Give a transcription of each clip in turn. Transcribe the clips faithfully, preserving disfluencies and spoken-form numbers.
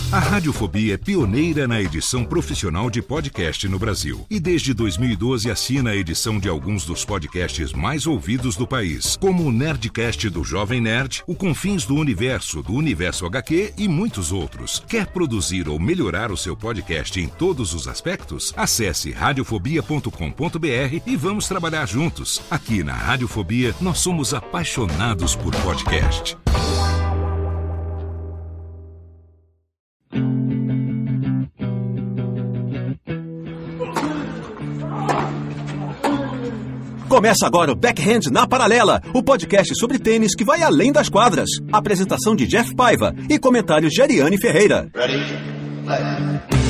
A Radiofobia é pioneira na edição profissional de podcast no Brasil. E desde dois mil e doze assina a edição de alguns dos podcasts mais ouvidos do país, como o Nerdcast do Jovem Nerd, o Confins do Universo, do Universo agá quê e muitos outros. Quer produzir ou melhorar o seu podcast em todos os aspectos? Acesse radiofobia ponto com ponto b r e vamos trabalhar juntos. Aqui na Radiofobia, nós somos apaixonados por podcast. Começa agora o Backhand na Paralela, o podcast sobre tênis que vai além das quadras. Apresentação de Jeff Paiva e comentários de Ariane Ferreira. Ready? Play.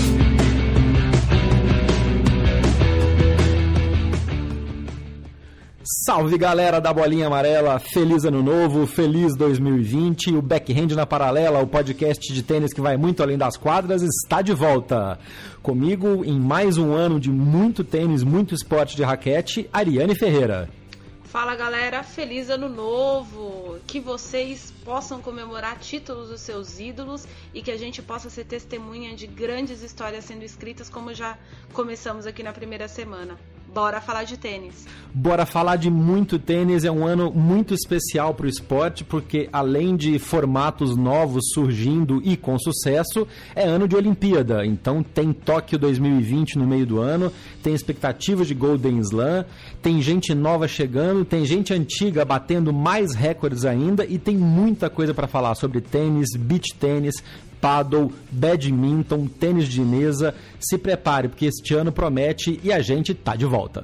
Salve galera da Bolinha Amarela, feliz ano novo, feliz dois mil e vinte. O Backhand na Paralela, o podcast de tênis que vai muito além das quadras, está de volta. Comigo, em mais um ano de muito tênis, muito esporte de raquete, Ariane Ferreira. Fala galera, feliz ano novo, que vocês possam comemorar títulos dos seus ídolos e que a gente possa ser testemunha de grandes histórias sendo escritas, como já começamos aqui na primeira semana. Bora falar de tênis. Bora falar de muito tênis. É um ano muito especial para o esporte, porque além de formatos novos surgindo e com sucesso, é ano de Olimpíada. Então tem Tóquio dois mil e vinte no meio do ano, tem expectativas de Golden Slam, tem gente nova chegando, tem gente antiga batendo mais recordes ainda e tem muita coisa para falar sobre tênis, beach tênis, paddle, badminton, tênis de mesa. Se prepare, porque este ano promete e a gente tá de volta.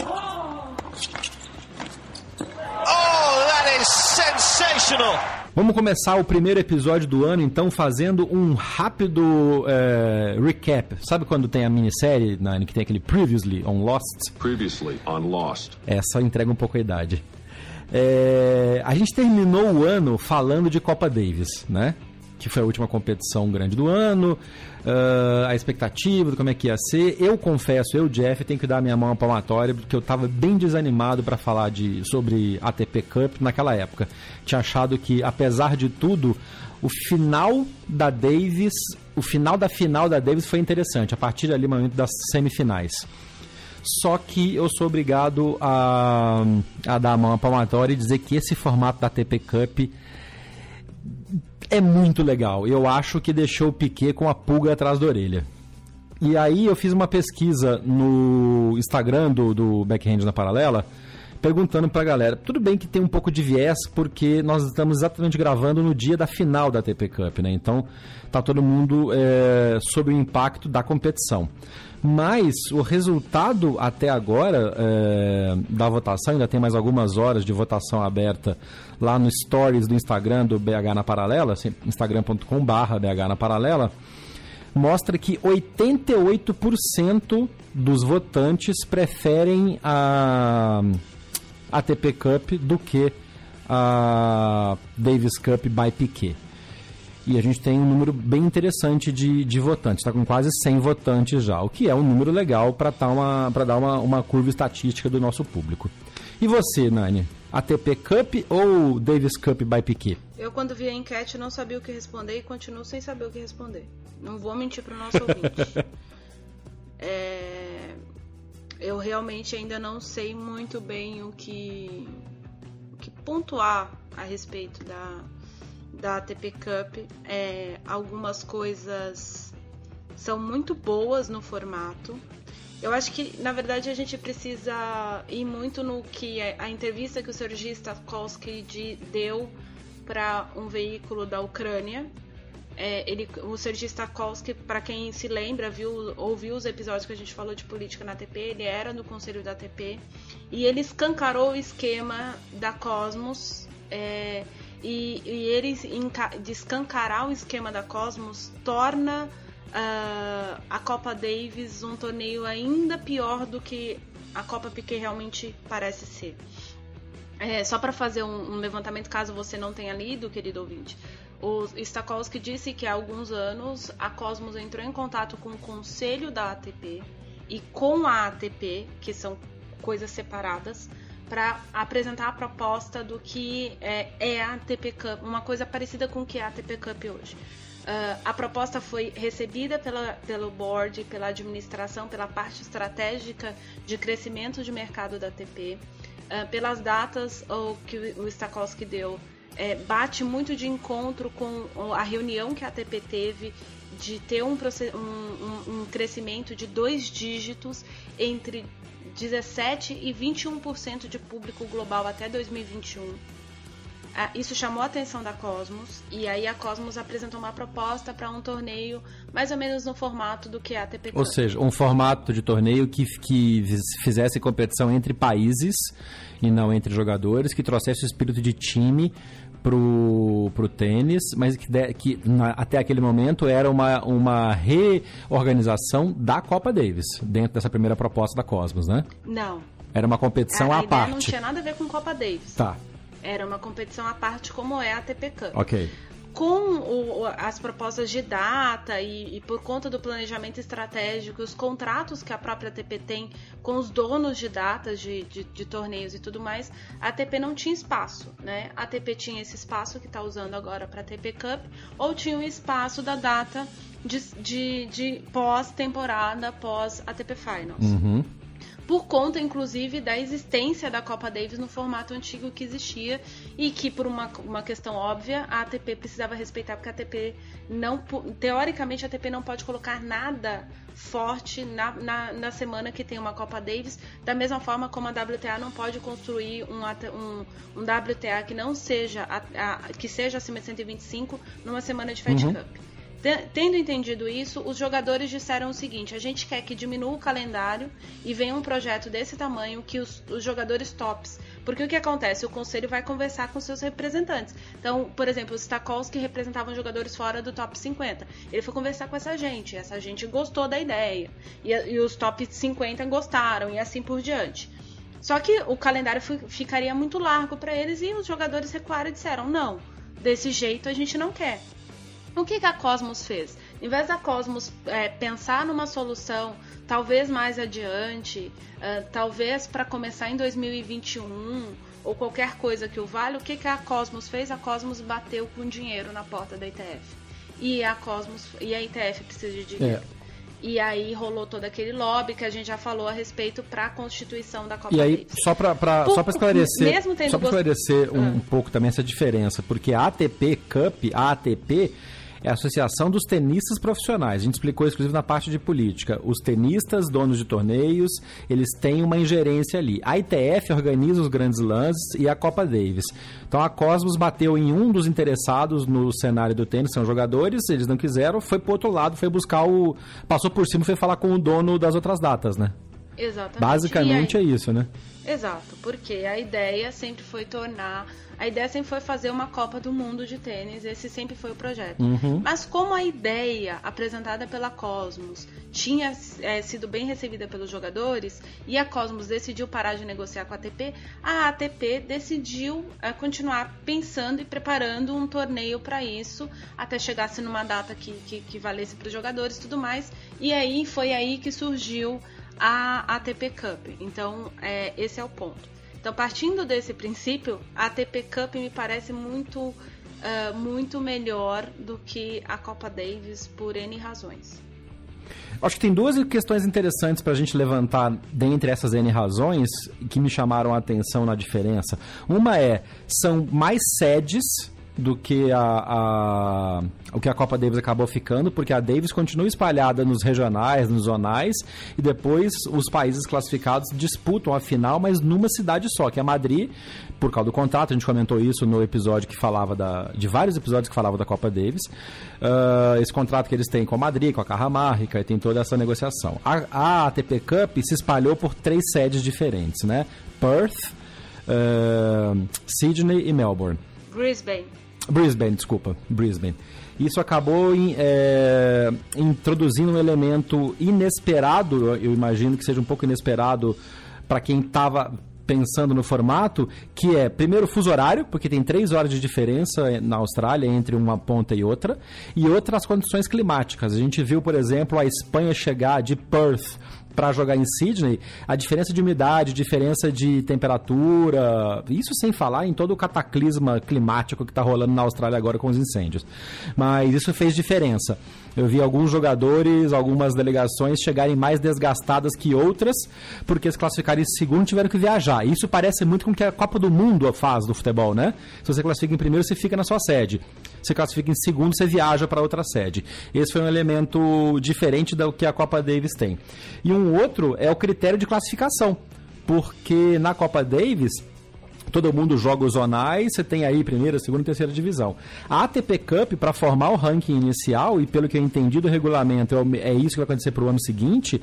Oh, that is sensational! Vamos começar o primeiro episódio do ano, então, fazendo um rápido é, recap. Sabe quando tem a minissérie, Nani, que tem aquele Previously on Lost? Previously on Lost. Essa entrega um pouco a idade. É, a gente terminou o ano falando de Copa Davis, né? Que foi a última competição grande do ano, uh, a expectativa de como é que ia ser. Eu confesso, eu, Jeff, tenho que dar minha mão à palmatória, porque eu estava bem desanimado para falar de, sobre A T P Cup naquela época. Tinha achado que, apesar de tudo, o final da Davis, o final da final da Davis foi interessante, a partir ali, momento das semifinais. Só que eu sou obrigado a, a dar a mão à palmatória e dizer que esse formato da A T P Cup é muito legal. Eu acho que deixou o Piquet com a pulga atrás da orelha. E aí eu fiz uma pesquisa no Instagram do, do Backhand na Paralela, perguntando pra galera. Tudo bem que tem um pouco de viés, porque nós estamos exatamente gravando no dia da final da A T P Cup, né? Então tá todo mundo é, sob o impacto da competição. Mas o resultado até agora é, da votação, ainda tem mais algumas horas de votação aberta lá no Stories do Instagram do B H na Paralela, instagram ponto com barra B H na Paralela, mostra que oitenta e oito por cento dos votantes preferem a A T P Cup do que a Davis Cup by Piquet. E a gente tem um número bem interessante de, de votantes, está com quase cem votantes já, o que é um número legal para dar, uma, para dar uma, uma curva estatística do nosso público. E você, Nani? A T P Cup ou Davis Cup by Piquet? Eu, quando vi a enquete, não sabia o que responder e continuo sem saber o que responder. Não vou mentir para o nosso ouvinte. é... Eu realmente ainda não sei muito bem o que, o que pontuar a respeito da... da A T P Cup. É, algumas coisas são muito boas no formato. Eu acho que, na verdade, a gente precisa ir muito no que a, a entrevista que o Sergei Stakowski de, deu para um veículo da Ucrânia. É, ele, o Sergei Stakowski, para quem se lembra, viu, ouviu os episódios que a gente falou de política na A T P, ele era no conselho da A T P e ele escancarou o esquema da Cosmos. É, E, e ele descancarar o esquema da Cosmos torna uh, a Copa Davis um torneio ainda pior do que a Copa Piquet realmente parece ser. É, só para fazer um, um levantamento, caso você não tenha lido, querido ouvinte, o Stakowski disse que há alguns anos a Cosmos entrou em contato com o conselho da A T P e com a A T P, que são coisas separadas, para apresentar a proposta do que é, é a A T P Cup, uma coisa parecida com o que é a A T P Cup hoje. Uh, a proposta foi recebida pela, pelo board, pela administração, pela parte estratégica de crescimento de mercado da A T P. Uh, pelas datas o que o Stankowski deu, é, bate muito de encontro com a reunião que a A T P teve de ter um, um, um, um crescimento de dois dígitos entre dezessete por cento e vinte e um por cento de público global até dois mil e vinte e um. Ah, isso chamou a atenção da Cosmos, e aí a Cosmos apresentou uma proposta para um torneio mais ou menos no formato do que a A T P Cup. Ou seja, um formato de torneio que, que fizesse competição entre países e não entre jogadores, que trouxesse o espírito de time pro, pro tênis, mas que, de, que na, até aquele momento era uma, uma reorganização da Copa Davis, dentro dessa primeira proposta da Cosmos, né? Não. Era uma competição a, a à parte. Não tinha nada a ver com Copa Davis. Tá. Era uma competição à parte, como é a A T P Cup. Ok. Com o, as propostas de data e, e por conta do planejamento estratégico, os contratos que a própria A T P tem com os donos de datas de, de, de torneios e tudo mais, a AT P não tinha espaço, né? A AT P tinha esse espaço que está usando agora para a A T P Cup, ou tinha o espaço da data de, de, de pós-temporada, pós-A T P Finals. Uhum. Por conta, inclusive, da existência da Copa Davis no formato antigo que existia e que, por uma, uma questão óbvia, a A T P precisava respeitar, porque a AT P não, teoricamente, a AT P não pode colocar nada forte na, na, na semana que tem uma Copa Davis, da mesma forma como a W T A não pode construir um, um, um W T A que não seja, a, a, que seja acima de cento e vinte e cinco numa semana de Fed uhum. Cup. Tendo entendido isso, os jogadores disseram o seguinte: a gente quer que diminua o calendário e venha um projeto desse tamanho que os, os jogadores tops, porque o que acontece? O conselho vai conversar com seus representantes. Então, por exemplo, os Stankowski representavam jogadores fora do top cinquenta. Ele foi conversar com essa gente, essa gente gostou da ideia, e, e os top cinquenta gostaram, e assim por diante. Só que o calendário ficaria muito largo para eles e os jogadores recuaram e disseram: não, desse jeito a gente não quer. O que, que a Cosmos fez? Em vez da Cosmos é, pensar numa solução, talvez mais adiante, uh, talvez para começar em dois mil e vinte e um, ou qualquer coisa que o valha, o que, que a Cosmos fez? A Cosmos bateu com dinheiro na porta da I T F. E a Cosmos, e a I T F precisa de dinheiro. É. E aí rolou todo aquele lobby que a gente já falou a respeito para a constituição da Copa E aí, Davis. só para só para esclarecer, mesmo tendo só para esclarecer gost... um, ah. um pouco também essa diferença, porque a A T P Cup, a A T P é a Associação dos Tenistas Profissionais. A gente explicou isso, inclusive, na parte de política. Os tenistas, donos de torneios, eles têm uma ingerência ali. A I T F organiza os grandes lances e a Copa Davis. Então, a Cosmos bateu em um dos interessados no cenário do tênis, são jogadores, eles não quiseram, foi pro outro lado, foi buscar o... Passou por cima e foi falar com o dono das outras datas, né? Exatamente. Basicamente aí... é isso, né? Exato, porque a ideia sempre foi tornar... A ideia sempre foi fazer uma Copa do Mundo de tênis, esse sempre foi o projeto. Uhum. Mas como a ideia apresentada pela Cosmos tinha é, sido bem recebida pelos jogadores e a Cosmos decidiu parar de negociar com a A T P, a A T P decidiu é, continuar pensando e preparando um torneio para isso, até chegasse numa data que, que, que valesse para os jogadores e tudo mais. E aí foi aí que surgiu a A T P Cup. Então, é, esse é o ponto. Então, partindo desse princípio, a A T P Cup me parece muito, uh, muito melhor do que a Copa Davis por N razões. Acho que tem duas questões interessantes para a gente levantar dentre essas N razões que me chamaram a atenção na diferença. Uma é, são mais sedes do que a, a, o que a Copa Davis acabou ficando, porque a Davis continua espalhada nos regionais, nos zonais, e depois os países classificados disputam a final, mas numa cidade só, que é Madrid, por causa do contrato. A gente comentou isso no episódio que falava da, de vários episódios que falavam da Copa Davis. Uh, esse contrato que eles têm com a Madrid, com a Cajamarca, e tem toda essa negociação. A, a ATP Cup se espalhou por três sedes diferentes, né? Perth, uh, Sydney e Melbourne. Brisbane. Brisbane, desculpa, Brisbane. Isso acabou em, é, introduzindo um elemento inesperado, eu imagino que seja um pouco inesperado para quem estava pensando no formato, que é, primeiro, fuso horário, porque tem três horas de diferença na Austrália entre uma ponta e outra, e outras condições climáticas. A gente viu, por exemplo, a Espanha chegar de Perth para jogar em Sydney, a diferença de umidade, diferença de temperatura, isso sem falar em todo o cataclisma climático que está rolando na Austrália agora com os incêndios. Mas isso fez diferença. Eu vi alguns jogadores, algumas delegações chegarem mais desgastadas que outras, porque se classificaram em segundo tiveram que viajar. Isso parece muito com o que a Copa do Mundo faz do futebol, né? Se você classifica em primeiro, você fica na sua sede. Se você classifica em segundo, você viaja para outra sede. Esse foi um elemento diferente do que a Copa Davis tem. E um outro é o critério de classificação, porque na Copa Davis todo mundo joga os zonais, você tem aí primeira, segunda e terceira divisão. A A T P Cup, para formar o ranking inicial, e pelo que eu entendi do regulamento, é isso que vai acontecer para o ano seguinte,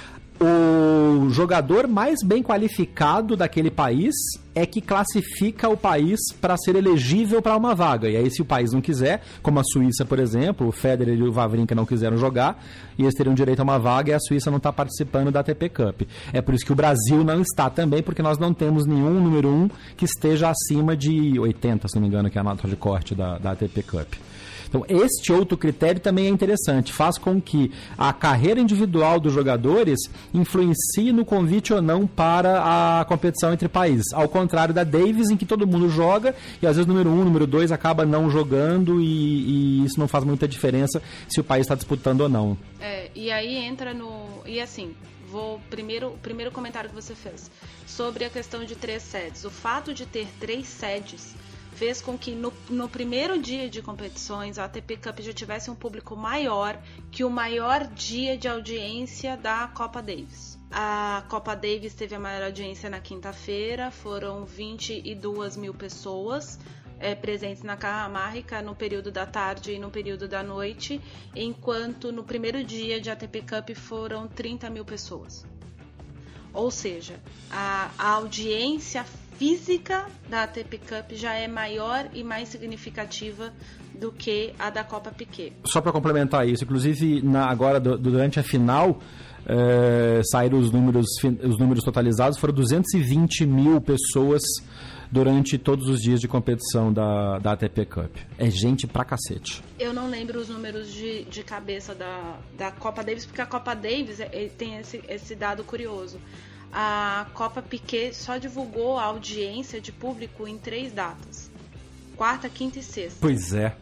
o jogador mais bem qualificado daquele país é que classifica o país para ser elegível para uma vaga. E aí, se o país não quiser, como a Suíça, por exemplo, o Federer e o Wawrinka não quiseram jogar, e eles teriam direito a uma vaga, e a Suíça não está participando da A T P Cup. É por isso que o Brasil não está também, porque nós não temos nenhum número um que esteja acima de oitenta, se não me engano, que é a nota de corte da, da A T P Cup. Então, este outro critério também é interessante, faz com que a carreira individual dos jogadores influencie no convite ou não para a competição entre países, ao contrário da Davis, em que todo mundo joga, e às vezes o número um, o número dois acaba não jogando, e, e isso não faz muita diferença se o país está disputando ou não. É, e aí entra no... E assim, vou primeiro, o primeiro comentário que você fez, sobre a questão de três sedes. O fato de ter três sedes fez com que no, no primeiro dia de competições a A T P Cup já tivesse um público maior que o maior dia de audiência da Copa Davis. A Copa Davis teve a maior audiência na quinta-feira, foram vinte e duas mil pessoas é, presentes na Cajamarca no período da tarde e no período da noite, enquanto no primeiro dia de A T P Cup foram trinta mil pessoas. Ou seja, a, a audiência física da A T P Cup já é maior e mais significativa do que a da Copa Piquet. Só para complementar isso, inclusive na, agora do, durante a final é, saíram os números, os números totalizados, foram duzentos e vinte mil pessoas durante todos os dias de competição da, da A T P Cup. É gente pra cacete. Eu não lembro os números de, de cabeça da, da Copa Davis, porque a Copa Davis é, tem esse, esse dado curioso. A Copa Piquet só divulgou a audiência de público em três datas: quarta, quinta e sexta. Pois é.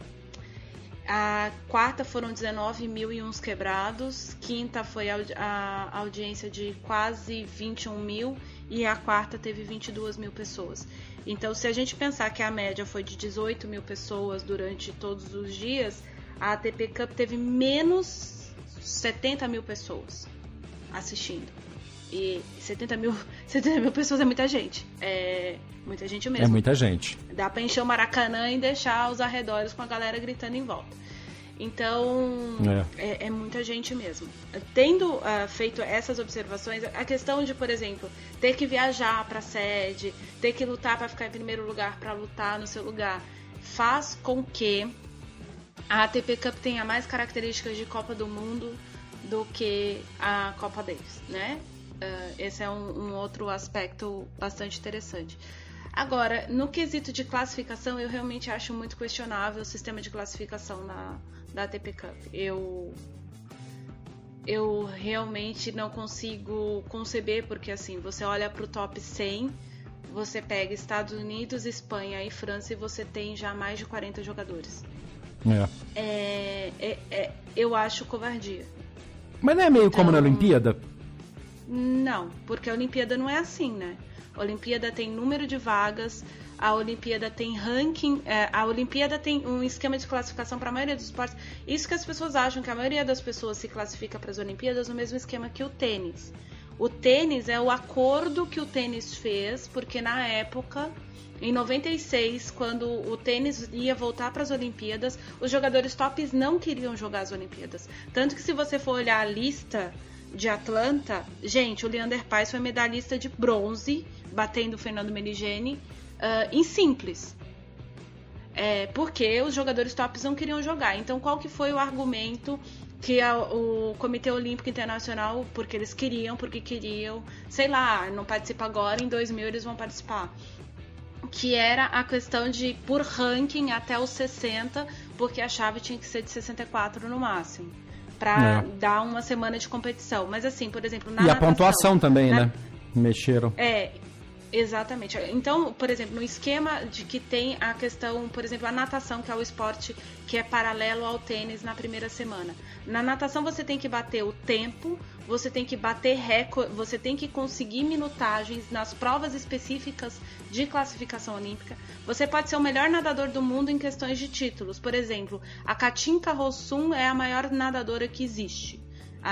A quarta foram dezenove mil e uns quebrados, quinta foi a, a audiência de quase vinte e um mil e a quarta teve vinte e duas mil pessoas. Então, se a gente pensar que a média foi de dezoito mil pessoas durante todos os dias, a A T P Cup teve menos setenta mil pessoas assistindo. E setenta mil, setenta mil pessoas é muita gente. É muita gente mesmo. É muita gente. Dá pra encher o Maracanã e deixar os arredores com a galera gritando em volta. Então, é, é, é muita gente mesmo. Tendo uh, feito essas observações, a questão de, por exemplo, ter que viajar pra sede, ter que lutar pra ficar em primeiro lugar, pra lutar no seu lugar, faz com que a A T P Cup tenha mais características de Copa do Mundo do que a Copa Davis, né? Uh, esse é um, um outro aspecto bastante interessante. Agora, no quesito de classificação, eu realmente acho muito questionável o sistema de classificação na, da A T P Cup. Eu, eu realmente não consigo conceber, porque assim, você olha para o top cem, você pega Estados Unidos, Espanha e França e você tem já mais de quarenta jogadores. É. É, é, é, eu acho covardia. Mas não é meio então, como na Olimpíada? Não, porque a Olimpíada não é assim, né? A Olimpíada tem número de vagas, a Olimpíada tem ranking, é, a Olimpíada tem um esquema de classificação para a maioria dos esportes. Isso que as pessoas acham, que a maioria das pessoas se classifica para as Olimpíadas no mesmo esquema que o tênis. O tênis é o acordo que o tênis fez, porque na época, em noventa e seis, quando o tênis ia voltar para as Olimpíadas, os jogadores tops não queriam jogar as Olimpíadas. Tanto que se você for olhar a lista de Atlanta, gente, o Leander Paes foi medalhista de bronze, batendo o Fernando Meligeni, uh, em simples. É, porque os jogadores tops não queriam jogar. Então, qual que foi o argumento que a, o Comitê Olímpico Internacional, porque eles queriam, porque queriam, sei lá, não participa agora, em dois mil eles vão participar. Que era a questão de, por ranking, até os sessenta, porque a chave tinha que ser de sessenta e quatro no máximo. para É. dar uma semana de competição. Mas assim, por exemplo, na E a natação, pontuação também, na... né? Mexeram. É, exatamente. Então, por exemplo, no esquema de que tem a questão, por exemplo, a natação, que é o esporte que é paralelo ao tênis na primeira semana. Na natação você tem que bater o tempo, você tem que bater recorde, você tem que conseguir minutagens nas provas específicas de classificação olímpica. Você pode ser o melhor nadador do mundo em questões de títulos. Por exemplo, a Katinka Rosun é a maior nadadora que existe.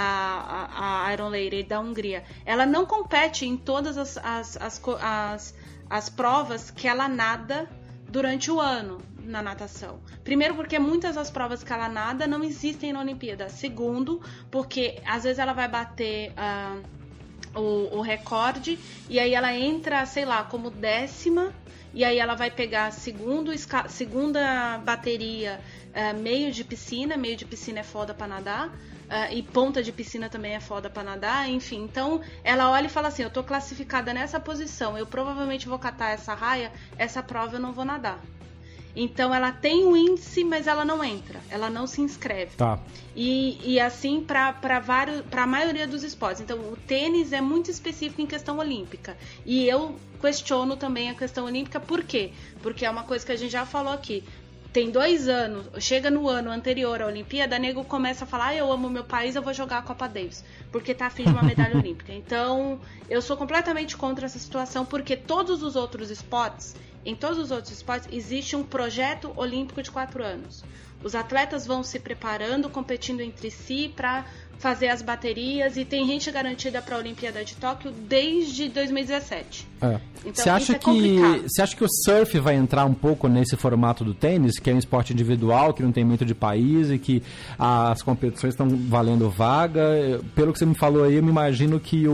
A, a, a Iron Lady da Hungria. Ela não compete em todas as, as, as, as, as provas que ela nada durante o ano na natação. Primeiro, porque muitas das provas que ela nada não existem na Olimpíada. Segundo, porque às vezes ela vai bater uh, o, o recorde e aí ela entra, sei lá, como décima, e aí ela vai pegar segundo, segunda bateria, uh, meio de piscina. Meio de piscina é foda pra nadar. Uh, e ponta de piscina também é foda pra nadar, enfim. Então, ela olha e fala assim, eu tô classificada nessa posição, eu provavelmente vou catar essa raia, essa prova eu não vou nadar. Então, ela tem o índice, mas ela não entra, ela não se inscreve. Tá. E, e assim pra, pra, vários, pra maioria dos esportes. Então, o tênis é muito específico em questão olímpica. E eu questiono também a questão olímpica, por quê? Porque é uma coisa que a gente já falou aqui. Tem dois anos, chega no ano anterior à Olimpíada, nego começa a falar, ah, eu amo meu país, eu vou jogar a Copa Davis, porque tá afim de uma medalha olímpica. Então, eu sou completamente contra essa situação, porque todos os outros esportes, em todos os outros esportes, existe um projeto olímpico de quatro anos. Os atletas vão se preparando, competindo entre si para fazer as baterias, e tem gente garantida para a Olimpíada de Tóquio desde dois mil e dezessete. É. Então, você acha isso é que complicado. você acha que o surf vai entrar um pouco nesse formato do tênis, que é um esporte individual, que não tem muito de país e que as competições estão valendo vaga? Pelo que você me falou aí, eu me imagino que o,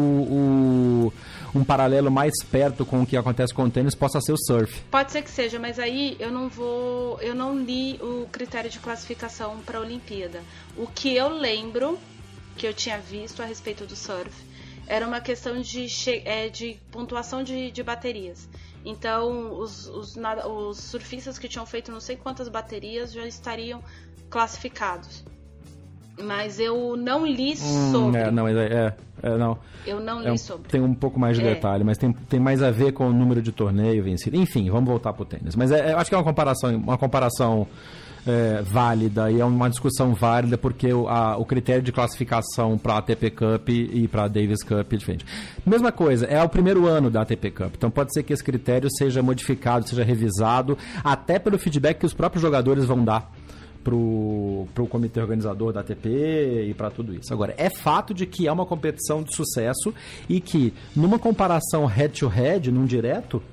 o um paralelo mais perto com o que acontece com o tênis possa ser o surf. Pode ser que seja, mas aí eu não vou, eu não li o critério de classificação para a Olimpíada. O que eu lembro que eu tinha visto a respeito do surf era uma questão de, é, de pontuação de, de baterias. Então, os, os, os surfistas que tinham feito não sei quantas baterias já estariam classificados. Mas eu não li hum, sobre. É, não, é, é, não. Eu não é li um, sobre. Tem um pouco mais de é. detalhe, mas tem, tem mais a ver com o número de torneio vencido. Enfim, vamos voltar pro tênis. Mas é, eu acho que é uma comparação, uma comparação é, válida, e é uma discussão válida, porque o, a, o critério de classificação para a A T P Cup e para a Davis Cup é diferente. Mesma coisa, é o primeiro ano da A T P Cup, então pode ser que esse critério seja modificado, seja revisado, até pelo feedback que os próprios jogadores vão dar pro, pro comitê organizador da A T P e para tudo isso. Agora, é fato de que é uma competição de sucesso e que, numa comparação head-to-head, num direto,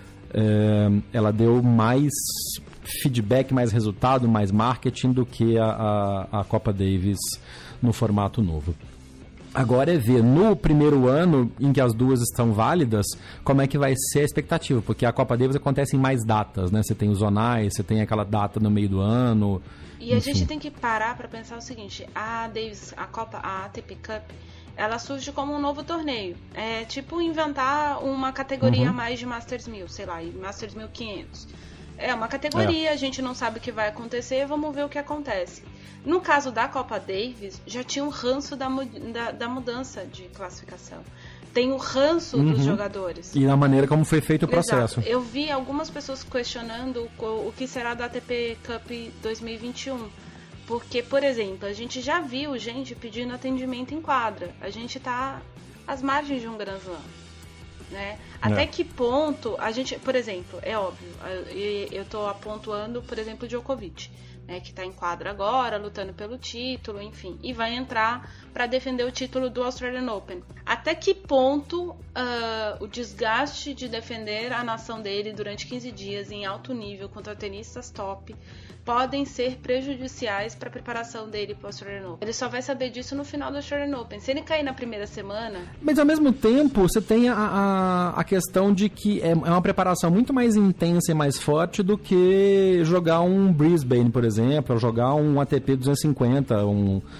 é, ela deu mais feedback, mais resultado, mais marketing do que a, a, a Copa Davis no formato novo. Agora é ver, no primeiro ano em que as duas estão válidas, como é que vai ser a expectativa, porque a Copa Davis acontece em mais datas, né? Você tem os zonais, você tem aquela data no meio do ano. E a enfim. gente tem que parar para pensar o seguinte, a Davis, a Copa, a A T P Cup, ela surge como um novo torneio. É tipo inventar uma categoria a uhum. mais de Masters mil, sei lá, e Masters mil e quinhentos. É uma categoria, é. a gente não sabe o que vai acontecer, vamos ver o que acontece. No caso da Copa Davis, já tinha um ranço da, da, da mudança de classificação. Tem o ranço uhum. dos jogadores. E a maneira como foi feito o processo. Exato. Eu vi algumas pessoas questionando o, o que será da A T P Cup dois mil e vinte e um. Porque, por exemplo, a gente já viu gente pedindo atendimento em quadra. A gente está às margens de um Grand Slam. Né? Até é. que ponto a gente, por exemplo, é óbvio, eu estou apontando, por exemplo, o Djokovic, né, que está em quadra agora, lutando pelo título, enfim, e vai entrar para defender o título do Australian Open. Até que ponto uh, o desgaste de defender a nação dele durante quinze dias em alto nível contra tenistas top podem ser prejudiciais para a preparação dele para o Australian Open. Ele só vai saber disso no final do Australian Open. Se ele cair na primeira semana... Mas ao mesmo tempo, você tem a, a, a questão de que é uma preparação muito mais intensa e mais forte do que jogar um Brisbane, por exemplo, ou jogar um A T P duzentos e cinquenta, um,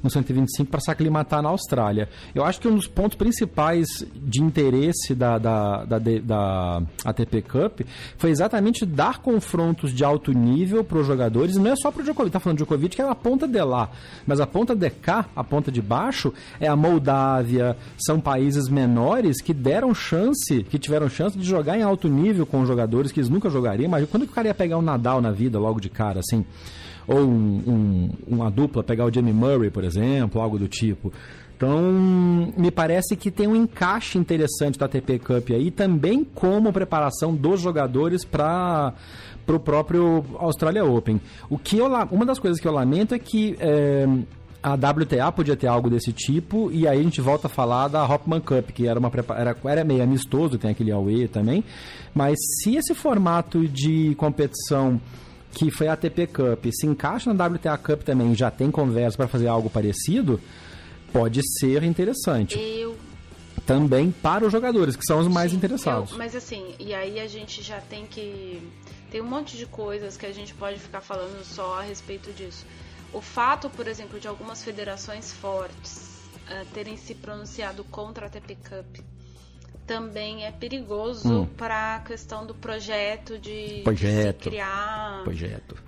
no cento e vinte e cinco para se aclimatar na Austrália. Eu acho que um dos pontos principais de interesse da, da, da, da A T P Cup foi exatamente dar confrontos de alto nível para os jogadores, e não é só para o Djokovic, tá falando de Djokovic que é a ponta de lá, mas a ponta de cá, a ponta de baixo, é a Moldávia, são países menores que deram chance, que tiveram chance de jogar em alto nível com jogadores que eles nunca jogariam. Mas quando que o cara ia pegar o Nadal na vida logo de cara, assim? Ou um, um, uma dupla, pegar o Jamie Murray, por exemplo, algo do tipo. Então, me parece que tem um encaixe interessante da A T P Cup aí, também como preparação dos jogadores para o próprio Australia Open. O que eu, uma das coisas que eu lamento é que é, a W T A podia ter algo desse tipo, e aí a gente volta a falar da Hopman Cup, que era, uma, era, era meio amistoso, tem aquele Aue também, mas se esse formato de competição que foi a A T P Cup se encaixa na W T A Cup também, já tem conversa para fazer algo parecido, pode ser interessante. Eu... Também para os jogadores, que são os mais Sim, interessados. Eu, mas assim, e aí a gente já tem que... Tem um monte de coisas que a gente pode ficar falando só a respeito disso. O fato, por exemplo, de algumas federações fortes uh, terem se pronunciado contra a A T P Cup também é perigoso hum. para a questão do projeto de, projeto. de se criar... Projeto.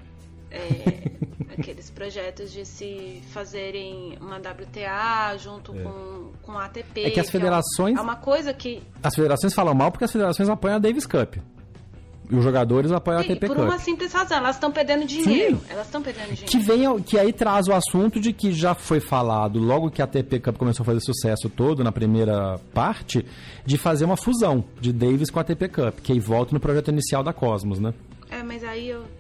É, aqueles projetos de se fazerem uma W T A junto é. com, com a A T P. É que as federações... É uma, é uma coisa que... As federações falam mal porque as federações apoiam a Davis Cup. E os jogadores apoiam Sim, a A T P por Cup. Por uma simples razão, elas estão perdendo dinheiro. Sim. Elas estão perdendo dinheiro. Que, vem, que aí traz o assunto de que já foi falado, logo que a A T P Cup começou a fazer sucesso todo na primeira parte, de fazer uma fusão de Davis com a A T P Cup, que aí volta no projeto inicial da Cosmos, né? É, mas aí eu...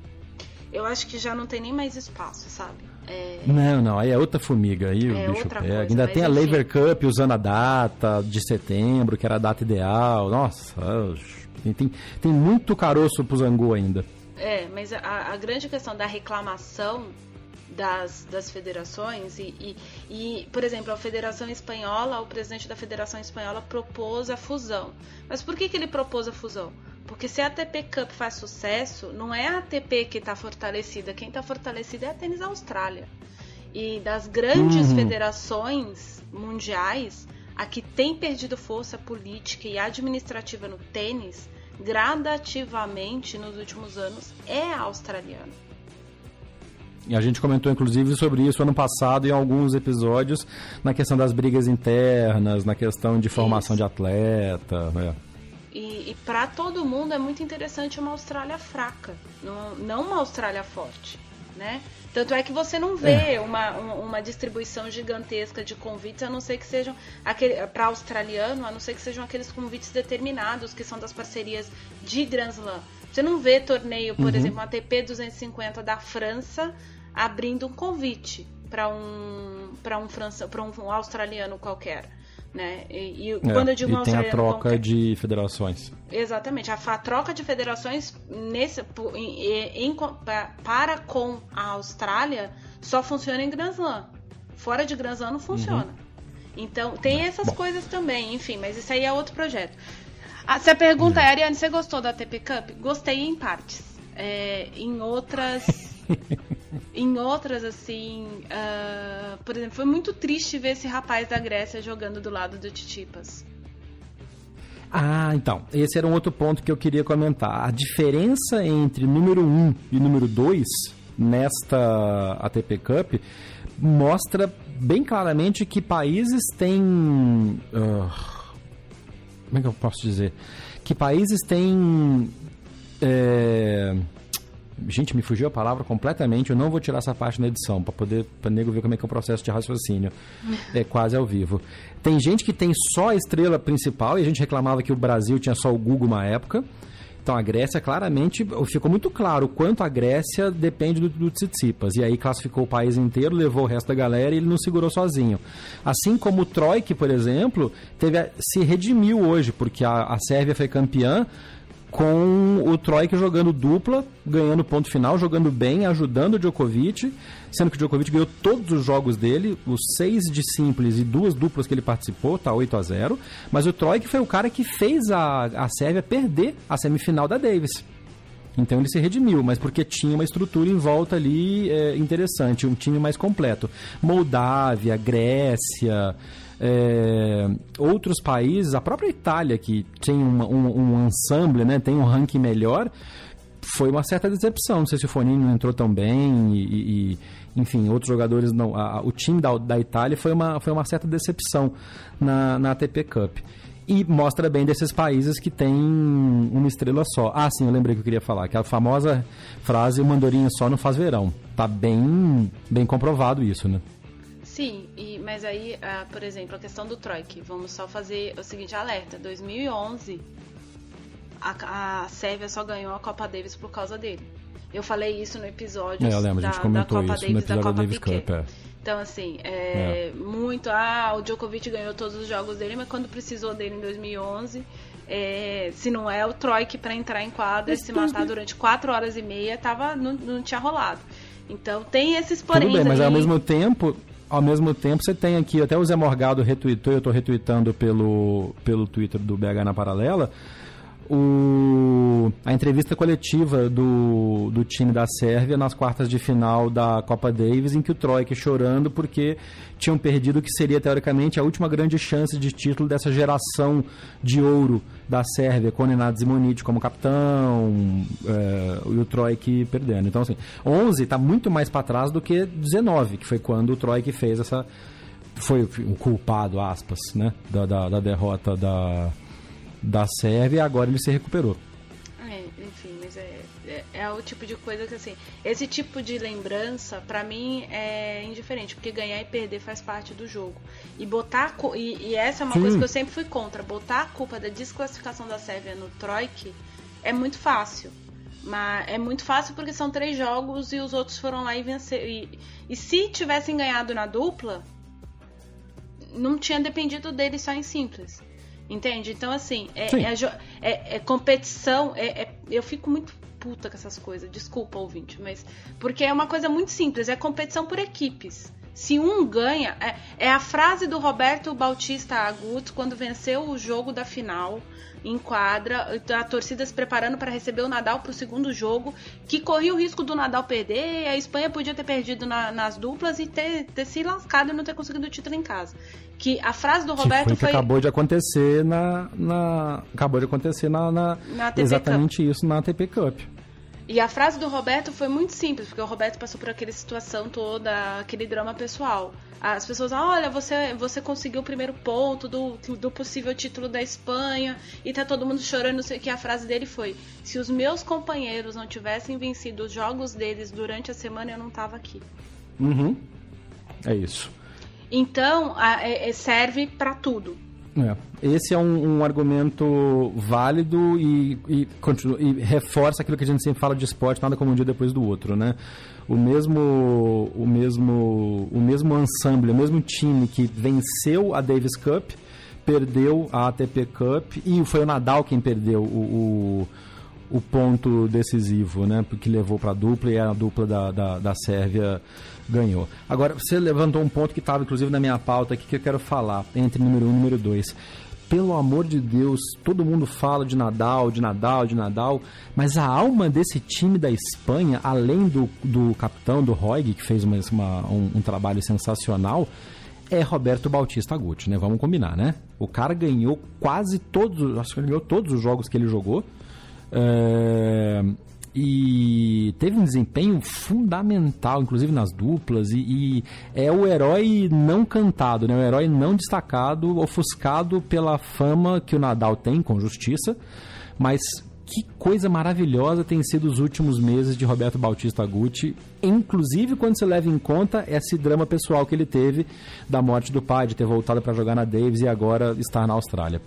Eu acho que já não tem nem mais espaço, sabe? É... Não, não, aí é outra formiga, aí é o bicho pega. Coisa, Ainda tem a enfim. Laver Cup usando a data de setembro, que era a data ideal. Nossa, tem, tem, tem muito caroço pro Zangu ainda. É, mas a, a grande questão da reclamação das, das federações e, e, e, por exemplo, a Federação Espanhola, o presidente da Federação Espanhola propôs a fusão. Mas por que, que ele propôs a fusão? Porque se a A T P Cup faz sucesso, não é a A T P que está fortalecida. Quem está fortalecida é a Tênis Austrália. E das grandes uhum. federações mundiais, a que tem perdido força política e administrativa no tênis, gradativamente nos últimos anos, é a australiana. E a gente comentou, inclusive, sobre isso ano passado em alguns episódios, na questão das brigas internas, na questão de formação isso. de atleta, né? E, e para todo mundo é muito interessante uma Austrália fraca, não, não uma Austrália forte, né? Tanto é que você não vê é. uma, uma distribuição gigantesca de convites, a não ser que sejam para australiano, a não ser que sejam aqueles convites determinados, que são das parcerias de Grand Slam. Você não vê torneio, por uhum. exemplo, um A T P duzentos e cinquenta da França abrindo um convite para um, para um, França, para um australiano qualquer. Né? E, e quando é, eu digo e tem a troca qualquer... de federações. Exatamente, a, a troca de federações nesse, em, em, para com a Austrália só funciona em Grand Slam. Fora de Grand Slam não funciona. Uhum. Então tem essas Bom. coisas também, enfim, mas isso aí é outro projeto. Ah, se a pergunta é, Ariane, você gostou da A T P Cup? Gostei em partes. É, em outras... Em outras, assim, uh, por exemplo, foi muito triste ver esse rapaz da Grécia jogando do lado do Tsitsipas. Ah, então, esse era um outro ponto que eu queria comentar. A diferença entre número um e número dois nesta A T P Cup mostra bem claramente que países têm... Uh, como é que eu posso dizer? Que países têm... É, gente, me fugiu a palavra completamente. Eu não vou tirar essa parte na edição para poder para nego ver como é que é o processo de raciocínio. É quase ao vivo. Tem gente que tem só a estrela principal e a gente reclamava que o Brasil tinha só o Google uma época. Então a Grécia claramente ficou muito claro o quanto a Grécia depende do, do Tsitsipas. E aí classificou o país inteiro, levou o resto da galera e ele não segurou sozinho. Assim como o Troik, por exemplo, teve a, se redimiu hoje, porque a, a Sérvia foi campeã com o Troik jogando dupla, ganhando ponto final, jogando bem, ajudando o Djokovic, sendo que o Djokovic ganhou todos os jogos dele, os seis de simples e duas duplas que ele participou, tá oito a zero, mas o Troik foi o cara que fez a, a Sérvia perder a semifinal da Davis. Então ele se redimiu, mas porque tinha uma estrutura em volta ali é, interessante, um time mais completo. Moldávia, Grécia, é, outros países, a própria Itália, que tem uma, um, um ensemble, né, tem um ranking melhor, foi uma certa decepção. Não sei se o Fognini não entrou tão bem e, e enfim, outros jogadores não. A, o time da, da Itália foi uma, foi uma certa decepção na, na A T P Cup. E mostra bem desses países que tem uma estrela só. Ah, sim, eu lembrei que eu queria falar. Aquela famosa frase, o mandorinha só não faz verão. Tá bem, bem comprovado isso, né? Sim, e, mas aí, ah, por exemplo, a questão do Troik. Vamos só fazer o seguinte alerta. dois mil e onze, a, a Sérvia só ganhou a Copa Davis por causa dele. Eu falei isso no episódio é, eu lembro, da, a gente comentou da Copa isso Davis, no episódio da Copa da Davis Piquet. Cup, é. Então, assim, é, é. muito... Ah, o Djokovic ganhou todos os jogos dele, mas quando precisou dele em dois mil e onze, é, se não é o Troik para entrar em quadra e se matar durante quatro horas e meia, tava, não, não tinha rolado. Então, tem esses poréns. Tudo bem, mas aí. ao mesmo tempo... Ao mesmo tempo, você tem aqui, até o Zé Morgado retweetou, eu estou retweetando pelo, pelo Twitter do B H na Paralela, o, a entrevista coletiva do, do time da Sérvia nas quartas de final da Copa Davis, em que o Troik chorando porque tinham perdido o que seria, teoricamente, a última grande chance de título dessa geração de ouro da Sérvia, com o Nenad Zimonjić como capitão, é, e o Troik perdendo. Então, assim, onze está muito mais para trás do que dezenove, que foi quando o Troik fez essa... Foi o culpado, aspas, né, da, da, da derrota da... da Sérvia, e agora ele se recuperou. É, enfim, mas é, é, é o tipo de coisa que, assim, esse tipo de lembrança, pra mim, é indiferente, porque ganhar e perder faz parte do jogo. E botar, e, e essa é uma Sim. coisa que eu sempre fui contra, botar a culpa da desclassificação da Sérvia no Troik é muito fácil. Mas é muito fácil porque são três jogos e os outros foram lá e venceram. E, e se tivessem ganhado na dupla, não tinha dependido deles só em simples. Entende? Então, assim, é, é, é, é competição, é, é, eu fico muito puta com essas coisas, desculpa, ouvinte, mas porque é uma coisa muito simples, é competição por equipes. Se um ganha, é, é a frase do Roberto Bautista Agut quando venceu o jogo da final em quadra, a torcida se preparando para receber o Nadal para o segundo jogo, que corria o risco do Nadal perder, a Espanha podia ter perdido na, nas duplas e ter, ter se lascado e não ter conseguido o título em casa. Que a frase do Roberto que foi... foi... Que acabou de acontecer na... na acabou de acontecer na... na, na exatamente Cup. Isso na A T P Cup. E a frase do Roberto foi muito simples, porque o Roberto passou por aquela situação toda, aquele drama pessoal. As pessoas, ah, olha, você, você conseguiu o primeiro ponto do, do possível título da Espanha, e tá todo mundo chorando, não sei o que. A frase dele foi: se os meus companheiros não tivessem vencido os jogos deles durante a semana, eu não tava aqui. Uhum. É isso. Então, a, é, serve pra tudo. É. Esse é um, um argumento válido e, e, continua, e reforça aquilo que a gente sempre fala de esporte, nada como um dia depois do outro, né? O mesmo, o mesmo, o mesmo ensemble, o mesmo time que venceu a Davis Cup, perdeu a A T P Cup, e foi o Nadal quem perdeu o, o, o ponto decisivo, né? Porque levou para a dupla, e a dupla da, da, da Sérvia ganhou. Agora, você levantou um ponto que estava, inclusive, na minha pauta aqui, que eu quero falar, entre número um e número dois. Pelo amor de Deus, todo mundo fala de Nadal, de Nadal, de Nadal, mas a alma desse time da Espanha, além do, do capitão, do Roig, que fez uma, uma, um, um trabalho sensacional, é Roberto Bautista Agut, né? Vamos combinar, né? O cara ganhou quase todos, acho que ele ganhou todos os jogos que ele jogou, é... e teve um desempenho fundamental, inclusive nas duplas, e, e é o herói não cantado, né? O herói não destacado, ofuscado pela fama que o Nadal tem, com justiça, mas que coisa maravilhosa tem sido os últimos meses de Roberto Bautista Agut, inclusive quando você leva em conta esse drama pessoal que ele teve da morte do pai, de ter voltado para jogar na Davis e agora estar na Austrália.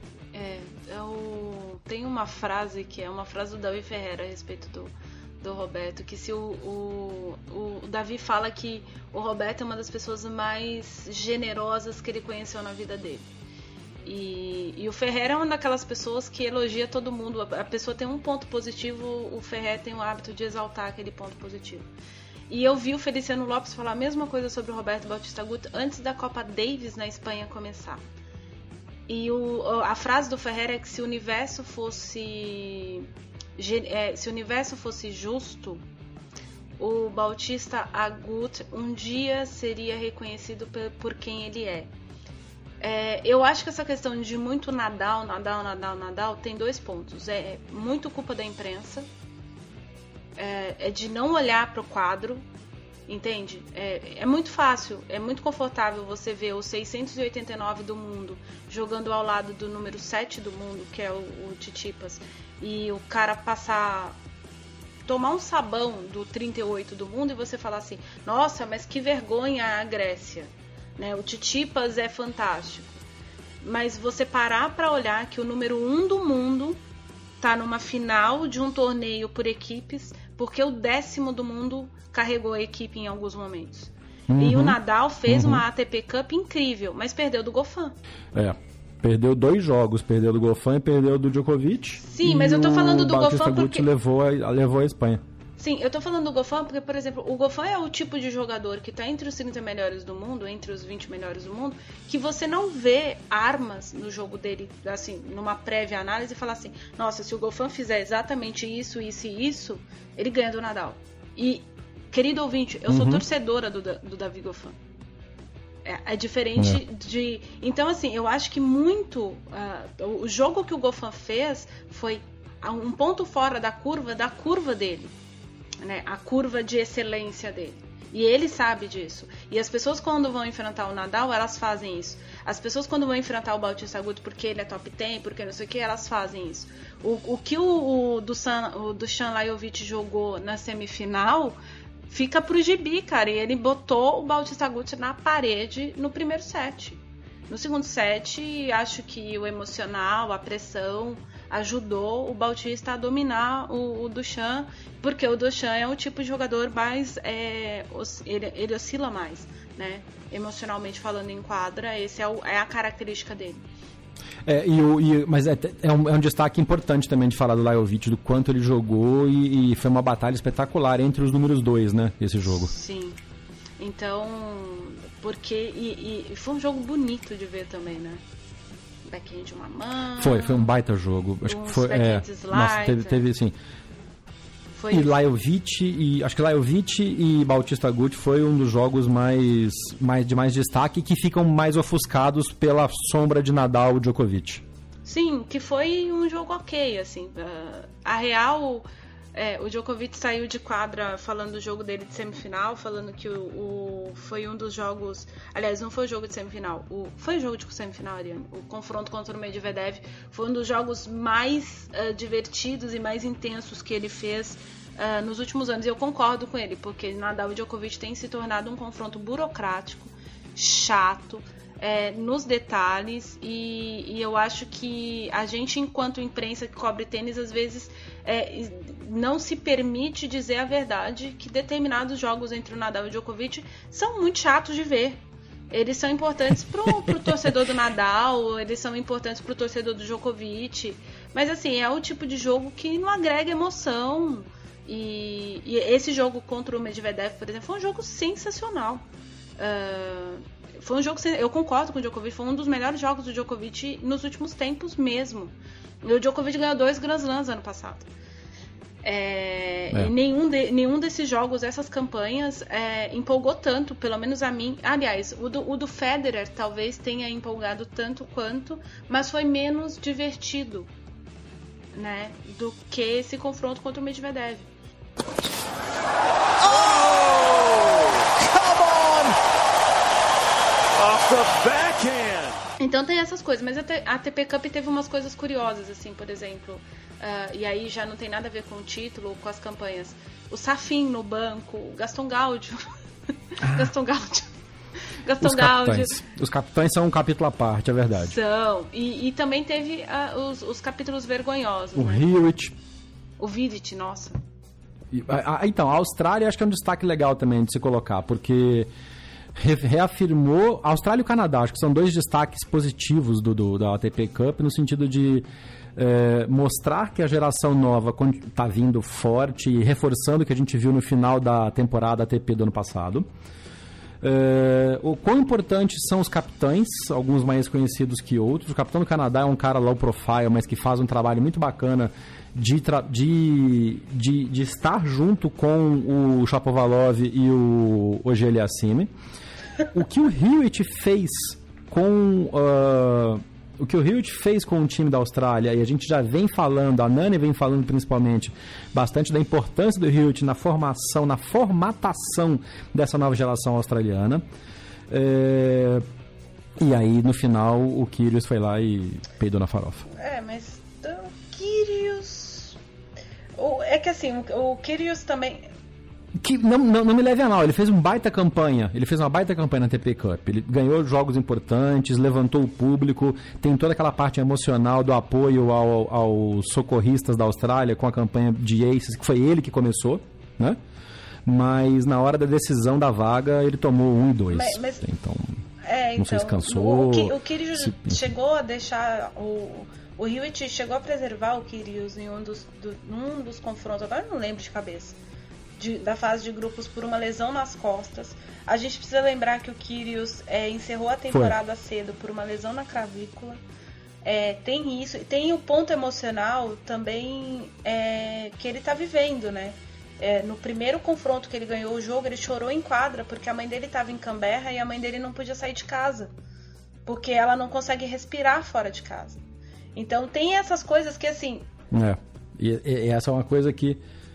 Tem uma frase que é uma frase do Davi Ferreira a respeito do, do Roberto, que se o, o, o Davi fala que o Roberto é uma das pessoas mais generosas que ele conheceu na vida dele. E, e o Ferreira é uma daquelas pessoas que elogia todo mundo. A pessoa tem um ponto positivo, o Ferreira tem o hábito de exaltar aquele ponto positivo. E eu vi o Feliciano Lopes falar a mesma coisa sobre o Roberto Bautista Agut antes da Copa Davis na Espanha começar. E o, a frase do Ferreira é que se o universo fosse é, se o universo fosse justo, o Bautista Agut um dia seria reconhecido por, por quem ele é. É, eu acho que essa questão de muito Nadal, Nadal, Nadal, Nadal tem dois pontos. É muito culpa da imprensa, é, é de não olhar para o quadro, entende? É, é muito fácil, é muito confortável você ver o seiscentos e oitenta e nove do mundo jogando ao lado do número sete do mundo, que é o, o Tsitsipas, e o cara passar, tomar um sabão do trinta e oito do mundo e você falar assim, nossa, mas que vergonha a Grécia. Né, o Tsitsipas é fantástico, mas você parar para olhar que o número um do mundo tá numa final de um torneio por equipes, porque o décimo do mundo carregou a equipe em alguns momentos. Uhum. E o Nadal fez uhum. uma A T P Cup incrível, mas perdeu do Goffin. É, perdeu dois jogos, perdeu do Goffin e perdeu do Djokovic. Sim, mas eu tô falando do Goffin porque levou a, levou a Espanha. Sim, eu tô falando do Goffin porque, por exemplo, o Goffin é o tipo de jogador que tá entre os trinta melhores do mundo, entre os vinte melhores do mundo, que você não vê armas no jogo dele, assim, numa prévia análise e falar assim, nossa, se o Goffin fizer exatamente isso, isso e isso, ele ganha do Nadal. E, querido ouvinte, eu uhum. sou torcedora do, do Davi Goffin. É, é diferente é. de... Então, assim, eu acho que muito... Uh, o jogo que o Goffin fez foi um ponto fora da curva, da curva dele. Né, a curva de excelência dele. E ele sabe disso. E as pessoas quando vão enfrentar o Nadal, elas fazem isso. As pessoas quando vão enfrentar o Bautista Agut porque ele é top dez, porque não sei o que, elas fazem isso. O, o que o, o Dusan, o Dusan Lajovic jogou na semifinal fica pro gibi, cara. E ele botou o Bautista Agut na parede no primeiro set. No segundo set, acho que o emocional, a pressão ajudou o Bautista a dominar o, o Duchamp, porque o Duchamp é o tipo de jogador mais é, ele, ele oscila mais, né? Emocionalmente falando em quadra, esse é, o, é a característica dele. É, e o, e, mas é, é, um, é um destaque importante também de falar do Lajovic, do quanto ele jogou, e, e foi uma batalha espetacular entre os números dois, né? Esse jogo. Sim. Então, porque e, e foi um jogo bonito de ver também, né? Backhand uma mão. Foi, foi um baita jogo. Acho que foi. É, slides, nossa, teve, teve assim. Foi e Lajovic e acho que Lajovic e Bautista Agut foi um dos jogos mais, mais de mais destaque, que ficam mais ofuscados pela sombra de Nadal e Djokovic. Sim, que foi um jogo ok, assim. A real, é, o Djokovic saiu de quadra falando do jogo dele de semifinal, falando que o, o foi um dos jogos... Aliás, não foi o jogo de semifinal, o, foi o jogo de semifinal, Ariane. O confronto contra o Medvedev foi um dos jogos mais uh, divertidos e mais intensos que ele fez uh, nos últimos anos. E eu concordo com ele, porque Nadal e Djokovic tem se tornado um confronto burocrático, chato, É, nos detalhes, e, e eu acho que a gente, enquanto imprensa que cobre tênis, às vezes é, não se permite dizer a verdade, que determinados jogos entre o Nadal e o Djokovic são muito chatos de ver. Eles são importantes pro, pro torcedor do Nadal, eles são importantes pro torcedor do Djokovic, mas assim, é o tipo de jogo que não agrega emoção. E, e esse jogo contra o Medvedev, por exemplo, foi um jogo sensacional. Uh, Foi um jogo, eu concordo com o Djokovic, foi um dos melhores jogos do Djokovic nos últimos tempos mesmo. O Djokovic ganhou dois Grand Slams ano passado. É, é. E nenhum, de, nenhum desses jogos, essas campanhas, é, empolgou tanto, pelo menos a mim. Aliás, o do, o do Federer talvez tenha empolgado tanto quanto, mas foi menos divertido, né, do que esse confronto contra o Medvedev. Então tem essas coisas, mas a A T P Cup teve umas coisas curiosas, assim, por exemplo, uh, e aí já não tem nada a ver com o título, com as campanhas. O Safin no banco, o Gaston Gaudio. Ah. Gaston Gaudio. Gaston os Gaudio. Capitães. Os capitães são um capítulo à parte, é verdade. São. E, e também teve uh, os, os capítulos vergonhosos. O né? Hewitt. O Vidit, nossa. E, a, a, então, a Austrália acho que é um destaque legal também de se colocar, porque reafirmou... A Austrália e o Canadá, acho que são dois destaques positivos do, do, da A T P Cup, no sentido de é, mostrar que a geração nova está vindo forte e reforçando o que a gente viu no final da temporada A T P do ano passado. Uh, o quão importantes são os capitães, alguns mais conhecidos que outros. O capitão do Canadá é um cara low profile, mas que faz um trabalho muito bacana de, tra- de, de, de estar junto com o Shapovalov e o Ogel Assime. O que o Hewitt fez com uh, o que o Hewitt fez com o time da Austrália, e a gente já vem falando, a Nani vem falando principalmente bastante da importância do Hewitt na formação, na formatação dessa nova geração australiana. É... E aí, no final, o Kyrgios foi lá e peidou na farofa. É, mas o Kyrgios... O, é que assim, o, o Kyrgios também... Que não, não, não me leve a mal, ele fez uma baita campanha, ele fez uma baita campanha na T P Cup, ele ganhou jogos importantes, levantou o público, tem toda aquela parte emocional do apoio ao, aos socorristas da Austrália com a campanha de Aces, que foi ele que começou, né? Mas na hora da decisão da vaga, ele tomou um e dois. Mas, mas, então, é, então, não sei se cansou. O, o Kyrgios se... chegou a deixar o... O Hewitt chegou a preservar o Kyrgios em um dos, do, um dos confrontos, agora eu não lembro de cabeça. De, da fase de grupos por uma lesão nas costas. A gente precisa lembrar que o Kyrgios é, encerrou a temporada Foi. cedo por uma lesão na clavícula. É, tem isso. Tem o ponto emocional também é, que ele está vivendo, né? É, no primeiro confronto que ele ganhou o jogo, ele chorou em quadra porque a mãe dele estava em Canberra e a mãe dele não podia sair de casa. Porque ela não consegue respirar fora de casa. Então tem essas coisas que assim... É, e, e essa é uma coisa que...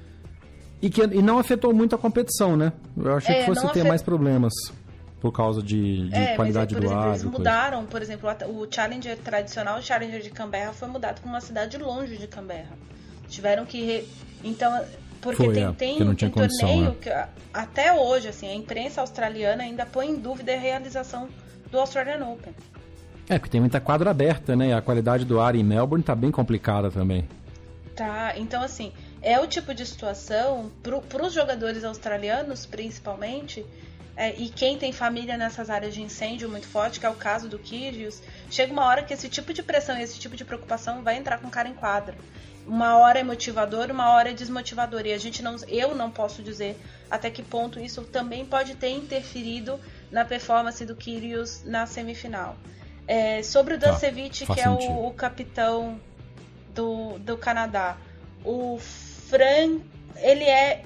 E, que, e não afetou muito a competição, né? Eu achei é, que fosse ter afet... mais problemas por causa de, de é, qualidade mas, por do exemplo, ar. Eles mudaram, coisa. por exemplo, o Challenger tradicional, o Challenger de Canberra, foi mudado para uma cidade longe de Canberra. Tiveram que... Re... Então, porque foi, tem, é, tem, porque não tinha tem condição, torneio né? que até hoje, assim, a imprensa australiana ainda põe em dúvida a realização do Australian Open. É, porque tem muita quadra aberta, né? E a qualidade do ar em Melbourne tá bem complicada também. Tá, então assim... É o tipo de situação, para os jogadores australianos principalmente, é, e quem tem família nessas áreas de incêndio muito forte, que é o caso do Kyrgios, chega uma hora que esse tipo de pressão e esse tipo de preocupação vai entrar com o cara em quadra. Uma hora é motivador, uma hora é desmotivador. E a gente não, eu não posso dizer até que ponto isso também pode ter interferido na performance do Kyrgios na semifinal. É, sobre o Dancevic, tá, que é o, o capitão do, do Canadá, o Fran, ele é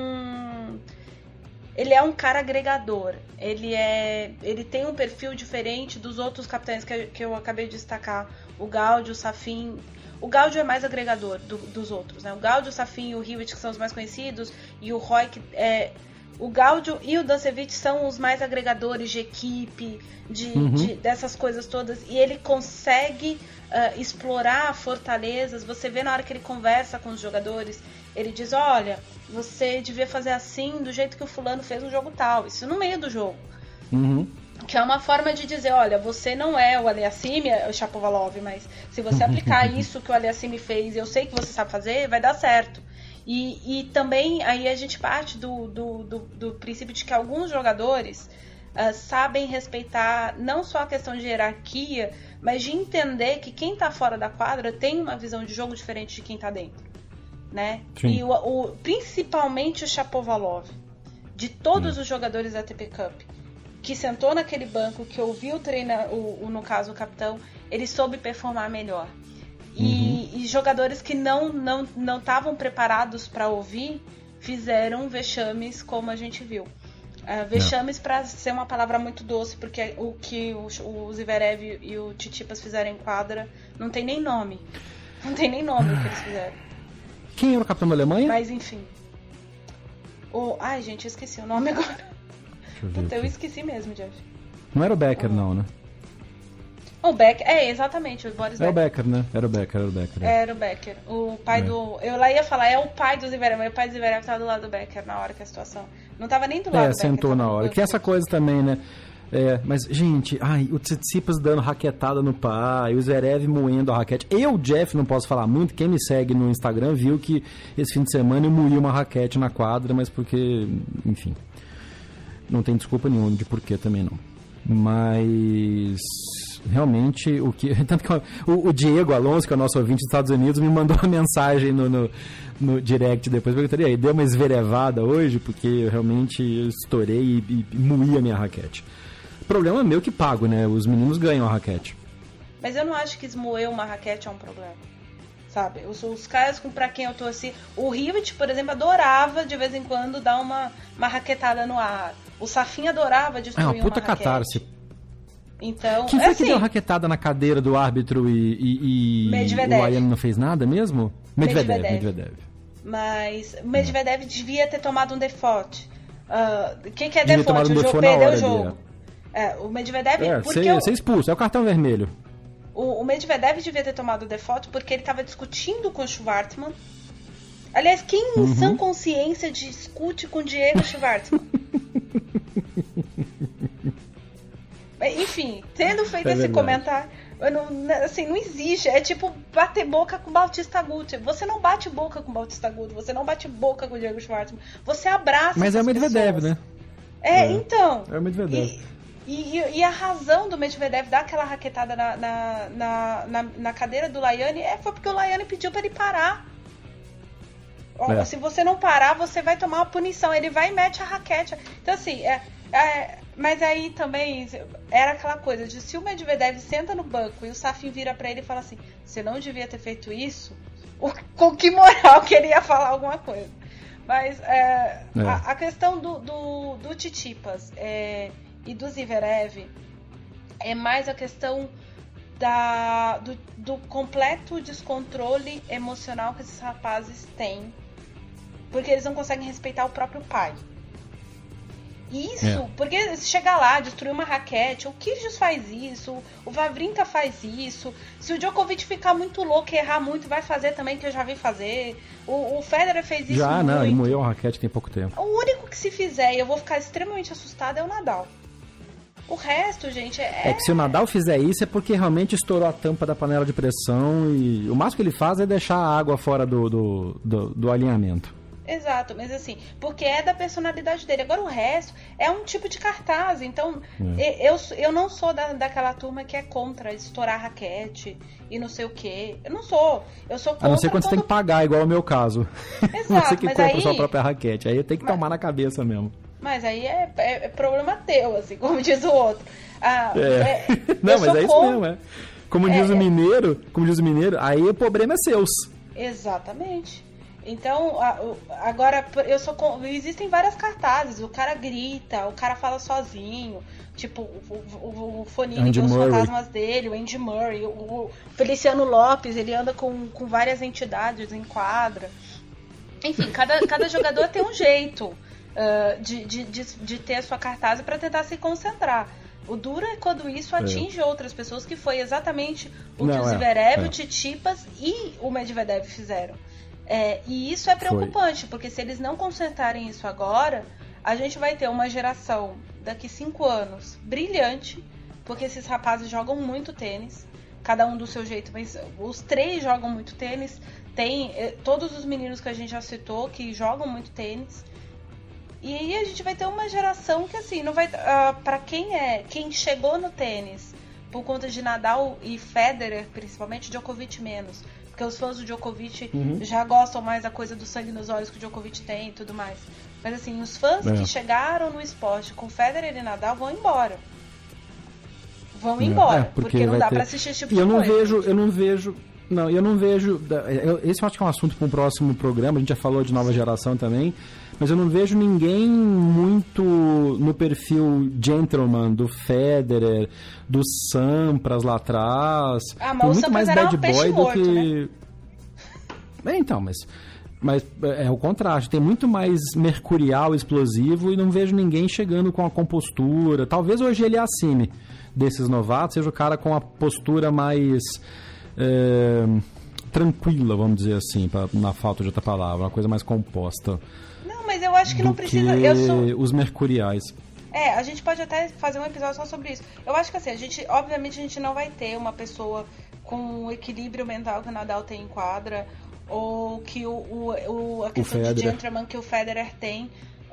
um ele é um cara agregador, ele é ele tem um perfil diferente dos outros capitães que, que eu acabei de destacar, o Gaudio, o Safin. O Gaudio é mais agregador do, dos outros, né? O Gaudio, o Safin e o Hewitt, que são os mais conhecidos, e o Roy, que é... O Gaudio e o Dancevic são os mais agregadores de equipe, de, uhum. de, dessas coisas todas. E ele consegue uh, explorar fortalezas. Você vê na hora que ele conversa com os jogadores, ele diz, olha, você devia fazer assim, do jeito que o fulano fez no jogo tal. Isso no meio do jogo. Uhum. Que é uma forma de dizer, olha, você não é o Aliassime, o Shapovalov, mas se você aplicar isso que o Aliassime fez, eu sei que você sabe fazer, vai dar certo. E, e também aí a gente parte do, do, do, do princípio de que alguns jogadores uh, sabem respeitar não só a questão de hierarquia, mas de entender que quem está fora da quadra tem uma visão de jogo diferente de quem está dentro, né? E o, o, principalmente o Shapovalov, de todos hum. os jogadores da T P Cup, que sentou naquele banco, que ouviu o treino, o, o, no caso o capitão, ele soube performar melhor. E, uhum. e jogadores que não não não estavam preparados para ouvir fizeram vexames, como a gente viu. Uh, vexames, para ser uma palavra muito doce, porque o que o, o Zverev e o Tsitsipas fizeram em quadra não tem nem nome. Não tem nem nome o que eles fizeram. Quem era o capitão da Alemanha? Mas enfim. O... Ai, gente, eu esqueci o nome agora. Eu, Puta, eu esqueci mesmo, Jeff. Não era o Becker, uhum. não, né? O Becker, é, exatamente, o Boris Becker. Era o Becker, né? Era o Becker, era o Becker. É. Era o Becker, o pai é. do... Eu lá ia falar, é o pai do Zverev, mas o pai do Zverev estava do lado do Becker na hora que a situação... Não estava nem do lado é, do Becker. É, sentou na hora. Que essa coisa também, né? É, mas, gente, ai, o Tsitsipas dando raquetada no pai, o Zverev moendo a raquete. Eu, Jeff, não posso falar muito, quem me segue no Instagram viu que esse fim de semana eu moí uma raquete na quadra, mas porque, enfim, não tem desculpa nenhuma de porquê também não. Mas... realmente, o que... Tanto que o, o Diego Alonso, que é o nosso ouvinte dos Estados Unidos, me mandou uma mensagem no, no, no direct depois, perguntei, aí, deu uma esverevada hoje, porque eu realmente estourei e, e moí a minha raquete. Problema meu que pago, né? Os meninos ganham a raquete. Mas eu não acho que esmoer uma raquete é um problema. Sabe? Os, os caras com pra quem eu torci... O Rivet, por exemplo, adorava de vez em quando dar uma, uma raquetada no ar. O Safin adorava destruir uma uma puta raquete. catarse. Então, Quem foi é que assim, deu raquetada na cadeira do árbitro e, e, e Medvedev. o Laiane não fez nada mesmo? Medvedev, Medvedev. Medvedev. Mas o Medvedev hum. devia ter tomado um default. O uh, que, que é devia default? Um o jogo perdeu o jogo. É, o Medvedev... É, porque ser, eu... ser expulso, é o cartão vermelho. O, o Medvedev devia ter tomado o default porque ele estava discutindo com o Schwartzman. Aliás, quem em uhum. sã consciência discute com o Diego Schwartzman? Enfim, tendo feito é esse verdade. comentário, eu não, assim, não existe. É tipo bater boca com o Bautista Agut. Você não bate boca com o Bautista Agut, você não bate boca com o Diego Schwartzman. Você abraça Mas é o Medvedev, pessoas. né? É, é, então. É o Medvedev. E, E, e, e a razão do Medvedev dar aquela raquetada na, na, na, na, na cadeira do Laiane é, foi porque o Laiane pediu pra ele parar. Ó, é. Se você não parar, você vai tomar uma punição. Ele vai e mete a raquete. Então, assim, é, é, mas aí também era aquela coisa de se o Medvedev senta no banco e o Safin vira pra ele e fala assim, você não devia ter feito isso, o, com que moral que ele ia falar alguma coisa. Mas é, é. A, a questão do, do, do Tsitsipas é, e do Zverev é mais a questão da, do, do completo descontrole emocional que esses rapazes têm, porque eles não conseguem respeitar o próprio pai. Isso, é. Porque se chegar lá, destruir uma raquete, o Kyrgios faz isso, o Wawrinka faz isso, se o Djokovic ficar muito louco e errar muito, vai fazer também, que eu já vi fazer. O, o Federer fez isso já, muito. Já, não, ele moeu a raquete tem pouco tempo. O único que se fizer e eu vou ficar extremamente assustada é o Nadal. O resto, gente, é... É que se o Nadal fizer isso é porque realmente estourou a tampa da panela de pressão e o máximo que ele faz é deixar a água fora do, do, do, do alinhamento. Exato, mas assim, porque é da personalidade dele. Agora o resto é um tipo de cartaz. Então, é. eu, eu não sou da, daquela turma que é contra estourar raquete e não sei o quê. Eu não sou. Eu sou contra. A não ser quando, quando... você tem que pagar, igual é o meu caso. Exato, você que mas compra aí... sua própria raquete. Aí tem que mas... tomar na cabeça mesmo. Mas aí é, é, é problema teu, assim, como diz o outro. Ah, é. É, não, mas é isso contra... mesmo, é. Como diz é, o mineiro, como diz o mineiro, aí o problema é seus. Exatamente. Então, agora, eu sou existem várias cartazes, o cara grita, o cara fala sozinho, tipo, o, o, o Foninho vê os fantasmas dele, o Andy Murray, o, o Feliciano Lopes, ele anda com, com várias entidades em quadra. Enfim, cada, cada jogador tem um jeito uh, de, de, de, de ter a sua cartaz para tentar se concentrar. O duro é quando isso atinge é. outras pessoas, que foi exatamente o Não, que o Zverev, é. o Tsitsipas e o Medvedev fizeram. É, e isso é preocupante, Foi. porque se eles não consertarem isso agora, a gente vai ter uma geração daqui cinco anos brilhante, porque esses rapazes jogam muito tênis, cada um do seu jeito, mas os três jogam muito tênis, tem eh, todos os meninos que a gente já citou que jogam muito tênis, e aí a gente vai ter uma geração que assim, não vai, uh, pra quem é, quem chegou no tênis por conta de Nadal e Federer, principalmente, Djokovic menos, porque os fãs do Djokovic uhum. já gostam mais da coisa do sangue nos olhos que o Djokovic tem e tudo mais. Mas assim, os fãs é. que chegaram no esporte com Federer e Nadal vão embora. Vão é. embora, é, porque, porque não dá ter... pra assistir esse tipo e de eu não coisa. vejo, eu não vejo, não, eu não vejo, esse eu acho que é um assunto para um próximo programa, a gente já falou de nova geração também, mas eu não vejo ninguém muito no perfil gentleman do Federer, do Sampras lá atrás. Ah, mas tem o muito Sampras mais era bad um boy do morto, que... Né? É, então, mas, mas é o contraste. Tem muito mais mercurial, explosivo, e não vejo ninguém chegando com a compostura. Talvez hoje ele assine desses novatos, seja o cara com a postura mais... É, tranquila, vamos dizer assim, pra, na falta de outra palavra, uma coisa mais composta. Não, mas eu acho que não precisa... Que eu sou... os mercuriais. É, a gente pode até fazer um episódio só sobre isso. Eu acho que assim, a gente, obviamente a gente não vai ter uma pessoa com o equilíbrio mental que o Nadal tem em quadra, ou que o, o, o, a questão de gentleman que o Federer tem.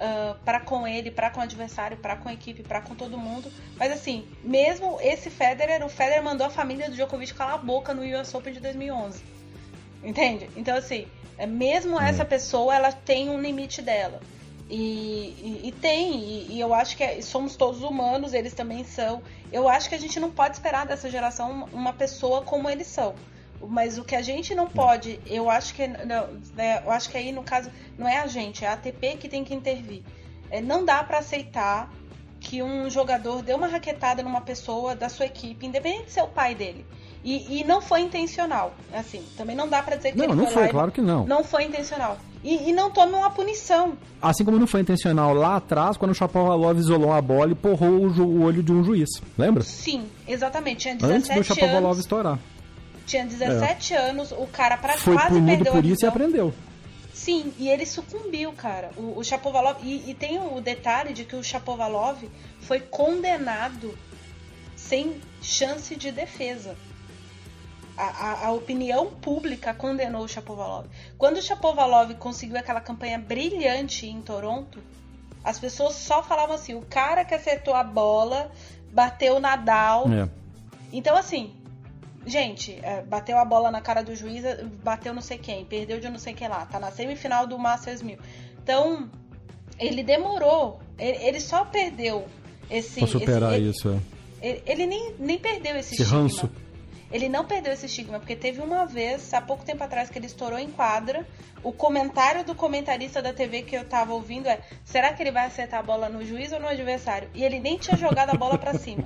uh, para com ele, para com o adversário, para com a equipe, para com todo mundo. Mas assim, mesmo esse Federer, o Federer mandou a família do Djokovic calar a boca no U S Open de dois mil e onze. Entende? Então assim, mesmo essa pessoa, ela tem um limite dela. E, e, e tem, e, e eu acho que é, somos todos humanos, eles também são. Eu acho que a gente não pode esperar dessa geração uma pessoa como eles são. Mas o que a gente não pode, eu acho que não, né, eu acho que aí no caso não é a gente, é a A T P que tem que intervir. É, não dá para aceitar que um jogador dê uma raquetada numa pessoa da sua equipe, independente de ser o pai dele. E, e não foi intencional, assim, também não dá pra dizer que não, ele não foi foi, lá claro e... que não. Não foi intencional. E, e não tome uma punição. Assim como não foi intencional lá atrás, quando o Shapovalov isolou a bola e porrou o, ju- o olho de um juiz, lembra? Sim, exatamente. Tinha dezessete Antes do Shapovalov anos, estourar. Tinha dezessete é. anos, o cara pra foi quase punido perdeu por a isso visão. e aprendeu. Sim, e ele sucumbiu, cara. O, o Shapovalov... E, e tem o detalhe de que o Shapovalov foi condenado sem chance de defesa. A, a, a opinião pública condenou o Shapovalov. Quando o Shapovalov conseguiu aquela campanha brilhante em Toronto, as pessoas só falavam assim, o cara que acertou a bola bateu o Nadal. É. Então, assim, gente, é, bateu a bola na cara do juiz, bateu não sei quem, perdeu de não sei quem lá, tá na semifinal do Masters mil. Então, ele demorou, ele, ele só perdeu esse... Pra superar esse, isso, é. Ele, ele nem, nem perdeu esse, esse estigma. ranço. Ele não perdeu esse estigma, porque teve uma vez, há pouco tempo atrás, que ele estourou em quadra. O comentário do comentarista da T V que eu tava ouvindo é: será que ele vai acertar a bola no juiz ou no adversário? E ele nem tinha jogado a bola pra cima.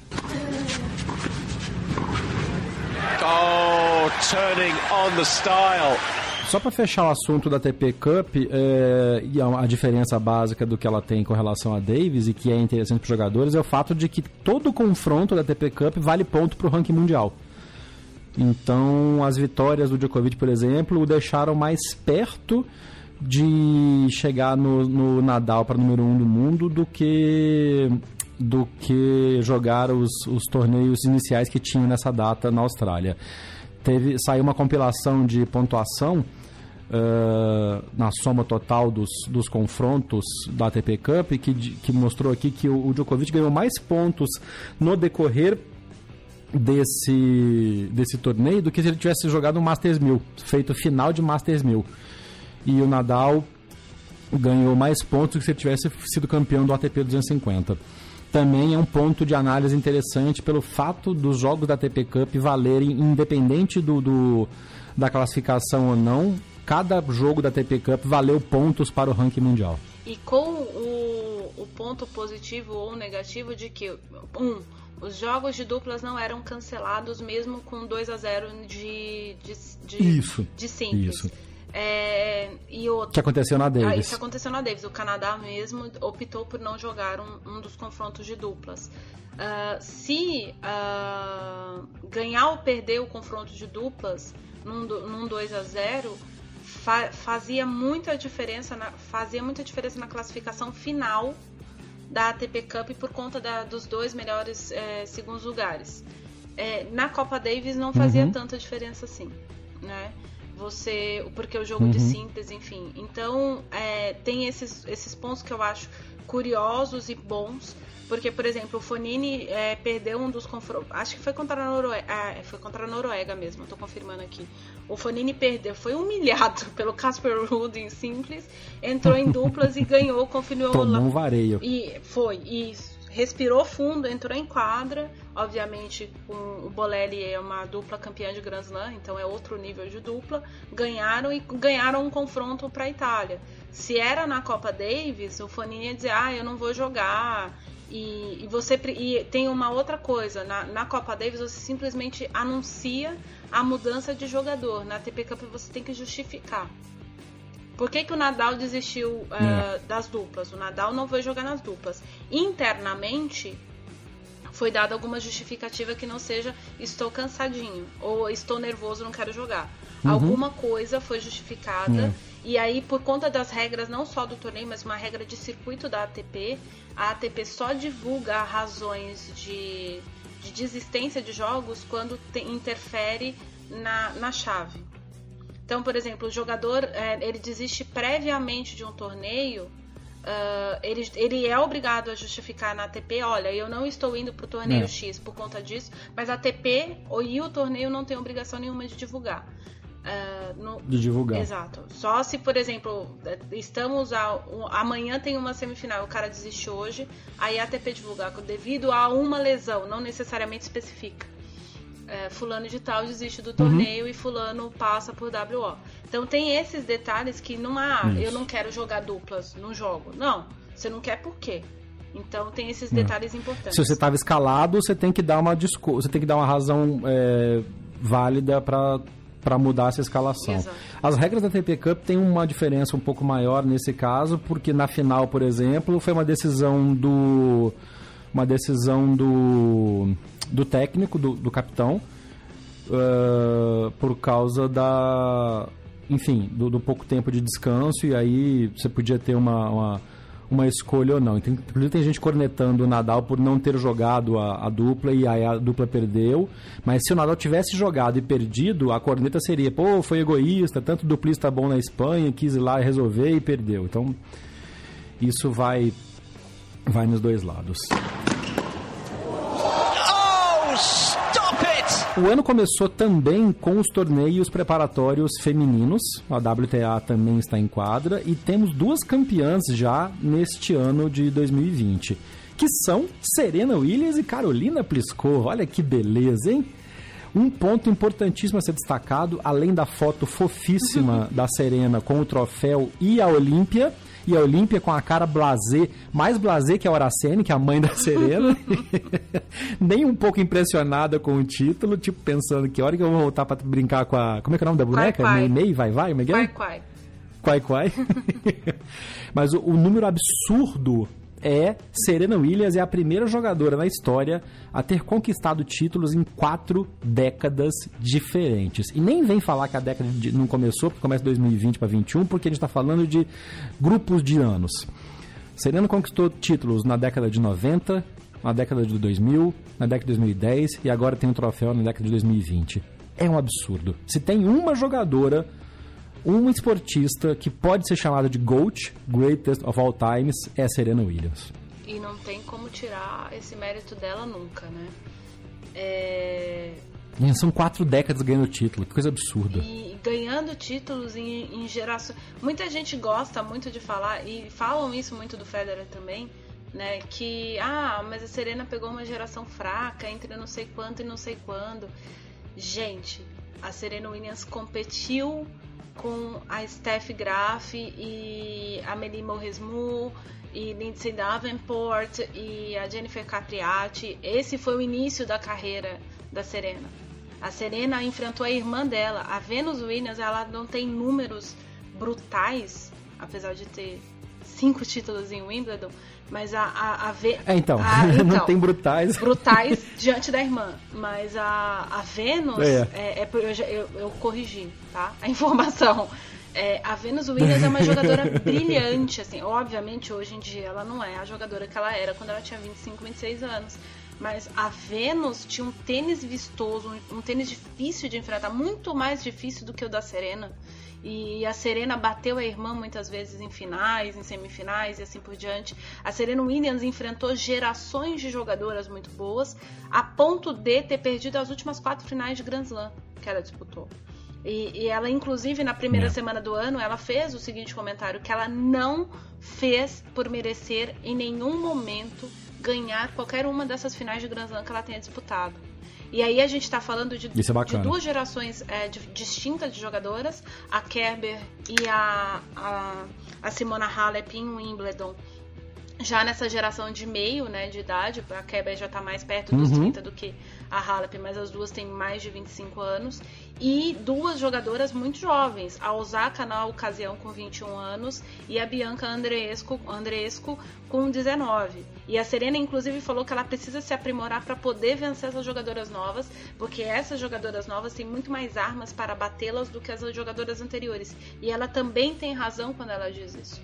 Oh, turning on the style. Só para fechar o assunto da A T P Cup, é, e a, a diferença básica do que ela tem com relação a Davis e que é interessante para os jogadores é o fato de que todo confronto da A T P Cup vale ponto para o ranking mundial. Então, as vitórias do Djokovic, por exemplo, o deixaram mais perto de chegar no, no Nadal para número um do mundo do que, do que jogar os, os torneios iniciais que tinham nessa data na Austrália. Teve, saiu uma compilação de pontuação uh, na soma total dos, dos confrontos da A T P Cup que, que mostrou aqui que o, o Djokovic ganhou mais pontos no decorrer desse, desse torneio do que se ele tivesse jogado um Masters mil, feito final de Masters mil. E o Nadal ganhou mais pontos do que se ele tivesse sido campeão do A T P duzentos e cinquenta. Também é um ponto de análise interessante pelo fato dos jogos da A T P Cup valerem, independente do, do, da classificação ou não, cada jogo da A T P Cup valeu pontos para o ranking mundial. E com o, o ponto positivo ou negativo de que, um, os jogos de duplas não eram cancelados mesmo com dois a zero de, de, de, isso, de simples. Isso. É, e outro, que aconteceu na Davis. Ah, isso aconteceu na Davis. O Canadá mesmo optou por não jogar um, um dos confrontos de duplas. Uh, se uh, ganhar ou perder o confronto de duplas num, num dois a zero fa- fazia muita diferença na, fazia muita diferença na classificação final da A T P Cup por conta da, dos dois melhores é, segundos lugares. É, na Copa Davis não fazia uhum. tanta diferença assim, né? Você, porque o jogo uhum. de simples, enfim. Então, é, tem esses, esses pontos que eu acho curiosos e bons, porque, por exemplo, o Fognini é, perdeu um dos confrontos, acho que foi contra a Noruega, ah, foi contra a Noruega mesmo, tô confirmando aqui. O Fognini perdeu, foi humilhado pelo Casper Ruud em simples, entrou em duplas e ganhou, confirmou Tomou lá. um vareio. E foi, e respirou fundo, entrou em quadra. Obviamente, com o Bolelli é uma dupla campeã de Grand Slam, então é outro nível de dupla. Ganharam e ganharam um confronto para a Itália. Se era na Copa Davis, o Fognini ia dizer, ah, eu não vou jogar. E, e, você, e tem uma outra coisa, na, na Copa Davis você simplesmente anuncia a mudança de jogador. Na A T P Cup você tem que justificar. Por que, que o Nadal desistiu uh, é. das duplas? O Nadal não foi jogar nas duplas. Internamente, foi dada alguma justificativa que não seja estou cansadinho ou estou nervoso, não quero jogar. Uhum. Alguma coisa foi justificada. É. E aí, por conta das regras, não só do torneio, mas uma regra de circuito da A T P, a A T P só divulga razões de, de desistência de jogos quando te, interfere na, na chave. Então, por exemplo, o jogador é, ele desiste previamente de um torneio Uh, ele, ele é obrigado a justificar na A T P, olha, eu não estou indo pro torneio é. X por conta disso, mas a A T P e o torneio não tem obrigação nenhuma de divulgar. Uh, no... De divulgar. Exato. Só se, por exemplo, estamos a, um, amanhã tem uma semifinal, o cara desiste hoje, aí a A T P divulgar devido a uma lesão, não necessariamente especifica. É, fulano de tal desiste do torneio uhum. e fulano passa por W O. Então tem esses detalhes que não há, Isso. eu não quero jogar duplas no jogo. Não, você não quer por quê? Então tem esses detalhes é. importantes. Se você estava escalado, você tem que dar uma desculpa, você tem que dar uma razão é, válida para para mudar essa escalação. Exato. As regras da A T P Cup têm uma diferença um pouco maior nesse caso, porque na final, por exemplo, foi uma decisão do uma decisão do do técnico, do, do capitão, uh, por causa da, enfim, do, do pouco tempo de descanso, e aí você podia ter uma, uma, uma escolha ou não. Então, inclusive tem gente cornetando o Nadal por não ter jogado a, a dupla, e aí a dupla perdeu, mas se o Nadal tivesse jogado e perdido, a corneta seria, pô, foi egoísta, tanto duplista bom na Espanha, quis ir lá resolver e perdeu. Então, isso vai, vai nos dois lados. O ano começou também com os torneios preparatórios femininos, a W T A também está em quadra, e temos duas campeãs já neste ano de dois mil e vinte, que são Serena Williams e Carolina Pliskova. Olha que beleza, hein? Um ponto importantíssimo a ser destacado, além da foto fofíssima da Serena com o troféu e a Olímpia, e a Olímpia com a cara blasé, mais blasé que a Horacene, que é a mãe da Serena, nem um pouco impressionada com o título, tipo pensando que hora que eu vou voltar pra brincar com a... Como é que é o nome da boneca? Mei Mei, vai vai, como é que é? Quai Quai. Quai Quai. Mas o, o número absurdo é Serena Williams é a primeira jogadora na história a ter conquistado títulos em quatro décadas diferentes. E nem vem falar que a década de, não começou, porque começa dois mil e vinte para vinte e um, porque a gente está falando de grupos de anos. Serena conquistou títulos na década de noventa, na década de dois mil, na década de dois mil e dez e agora tem um troféu na década de dois mil e vinte. É um absurdo. Se tem uma jogadora, um esportista que pode ser chamado de GOAT, Greatest of All Times, é a Serena Williams. E não tem como tirar esse mérito dela nunca, né? É... E são quatro décadas ganhando título, que coisa absurda. E ganhando títulos em, em gerações... Muita gente gosta muito de falar, e falam isso muito do Federer também, né? Que, ah, mas a Serena pegou uma geração fraca entre não sei quanto e não sei quando. Gente, a Serena Williams competiu com a Steph Graf e a Amélie Mauresmo e Lindsay Davenport e a Jennifer Capriati. Esse foi o início da carreira da Serena. A Serena enfrentou a irmã dela, a Venus Williams. Ela não tem números brutais, apesar de ter cinco títulos em Wimbledon, mas a, a, a, Ve- é, então, a então não tem brutais brutais diante da irmã, mas a, a Venus é, é, é eu, eu, eu corrigi, tá? A informação é, a Venus Williams é uma jogadora brilhante, assim, obviamente hoje em dia ela não é a jogadora que ela era quando ela tinha vinte e cinco, vinte e seis anos, mas a Venus tinha um tênis vistoso, um, um tênis difícil de enfrentar, muito mais difícil do que o da Serena. E a Serena bateu a irmã muitas vezes em finais, em semifinais e assim por diante. A Serena Williams enfrentou gerações de jogadoras muito boas, a ponto de ter perdido as últimas quatro finais de Grand Slam que ela disputou. E, e ela, inclusive, na primeira é. semana do ano, ela fez o seguinte comentário, que ela não fez por merecer em nenhum momento ganhar qualquer uma dessas finais de Grand Slam que ela tenha disputado. E aí a gente está falando de, é de duas gerações é, de, distintas de jogadoras, a Kerber e a, a, a Simona Halep em Wimbledon, já nessa geração de meio, né, de idade. A Kerber já está mais perto dos uhum. trinta do que a Halep, mas as duas têm mais de vinte e cinco anos. E duas jogadoras muito jovens, a Osaka na ocasião com vinte e um anos e a Bianca Andreescu, Andreescu com dezenove. E a Serena inclusive falou que ela precisa se aprimorar para poder vencer essas jogadoras novas, porque essas jogadoras novas têm muito mais armas para batê-las do que as jogadoras anteriores. E ela também tem razão quando ela diz isso.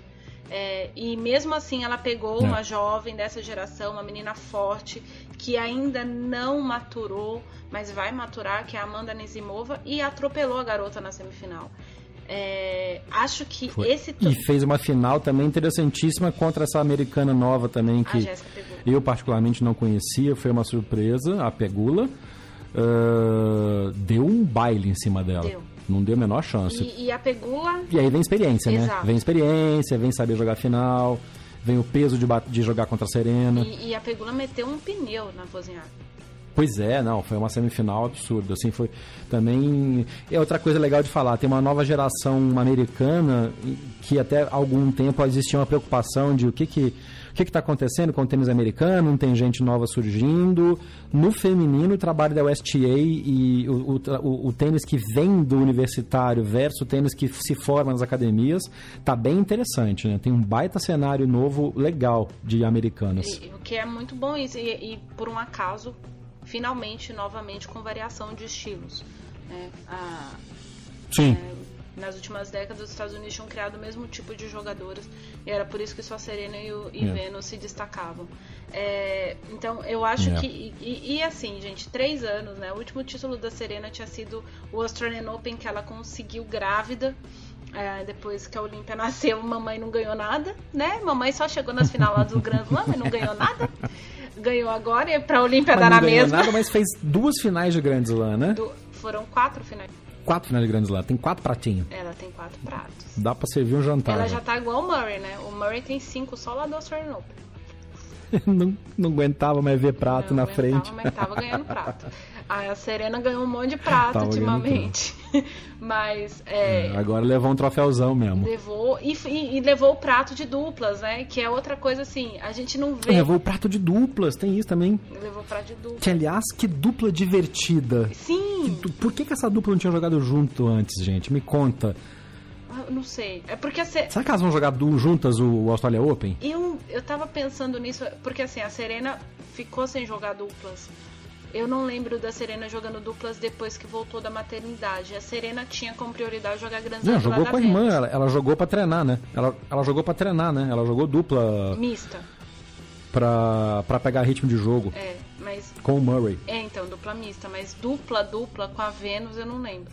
É, e mesmo assim ela pegou uma jovem dessa geração, uma menina forte, que ainda não maturou, mas vai maturar, que é a Amanda Anisimova, e atropelou a garota na semifinal. É, acho que Foi. esse... E fez uma final também interessantíssima contra essa americana nova também, que eu particularmente não conhecia, foi uma surpresa, a Pegula. Uh, deu um baile em cima dela. Deu. Não deu a menor chance. E, e a Pegula... E aí vem experiência, Exato. né? Vem experiência, vem saber jogar final, vem o peso de, de jogar contra a Serena. E, e a Pegula meteu um pneu na Wozniacki. Pois é, não, foi uma semifinal absurda, assim, foi também... É outra coisa legal de falar, tem uma nova geração americana que até há algum tempo existia uma preocupação de o que que... O que está acontecendo com o tênis americano? Não tem gente nova surgindo. No feminino, o trabalho da U S T A e o, o, o tênis que vem do universitário versus o tênis que se forma nas academias está bem interessante, né? Tem um baita cenário novo, legal, de americanas. E, o que é muito bom isso. E, e, por um acaso, finalmente, novamente, com variação de estilos. Né? A, Sim. É, nas últimas décadas, os Estados Unidos tinham criado o mesmo tipo de jogadoras e era por isso que só a Serena e, o, e yeah. Venus se destacavam. É, então, eu acho yeah. que... E, e assim, gente, três anos, né? O último título da Serena tinha sido o Australian Open, que ela conseguiu grávida. É, depois que a Olímpia nasceu, mamãe não ganhou nada, né? Mamãe só chegou nas final lá do Grand Slam, mas não ganhou nada. Ganhou agora e pra Olímpia dar na mesma. Não ganhou nada, mas fez duas finais de Grand Slam, né? Do, foram quatro finais. Quatro finais de Grand Slam, tem quatro pratinhos. Ela tem quatro pratos. Dá pra servir um jantar. Ela já, já tá igual o Murray, né? O Murray tem cinco só lá do Australian Open. não, não aguentava mais ver prato não na frente. Mas tava ganhando prato. A Serena ganhou um monte de prato tava ultimamente. Mas. É, é, agora levou um troféuzão mesmo. Levou. E, e, e levou o prato de duplas, né? Que é outra coisa assim. A gente não vê. Levou o prato de duplas, tem isso também. Levou o prato de duplas. Que, aliás, que dupla divertida. Sim. Que, por que, que essa dupla não tinha jogado junto antes, gente? Me conta. Eu não sei. É porque a Serena... Será que elas vão jogar juntas o Australia Open? Eu, eu tava pensando nisso, porque assim, a Serena ficou sem jogar duplas. Eu não lembro da Serena jogando duplas depois que voltou da maternidade. A Serena tinha como prioridade jogar Grand Slam. Não, jogou com a irmã, ela, ela jogou pra treinar, né? Ela, ela jogou pra treinar, né? Ela jogou dupla... Mista. Pra, pra pegar ritmo de jogo. É, mas... Com o Murray. É, então, dupla mista. Mas dupla, dupla com a Venus eu não lembro.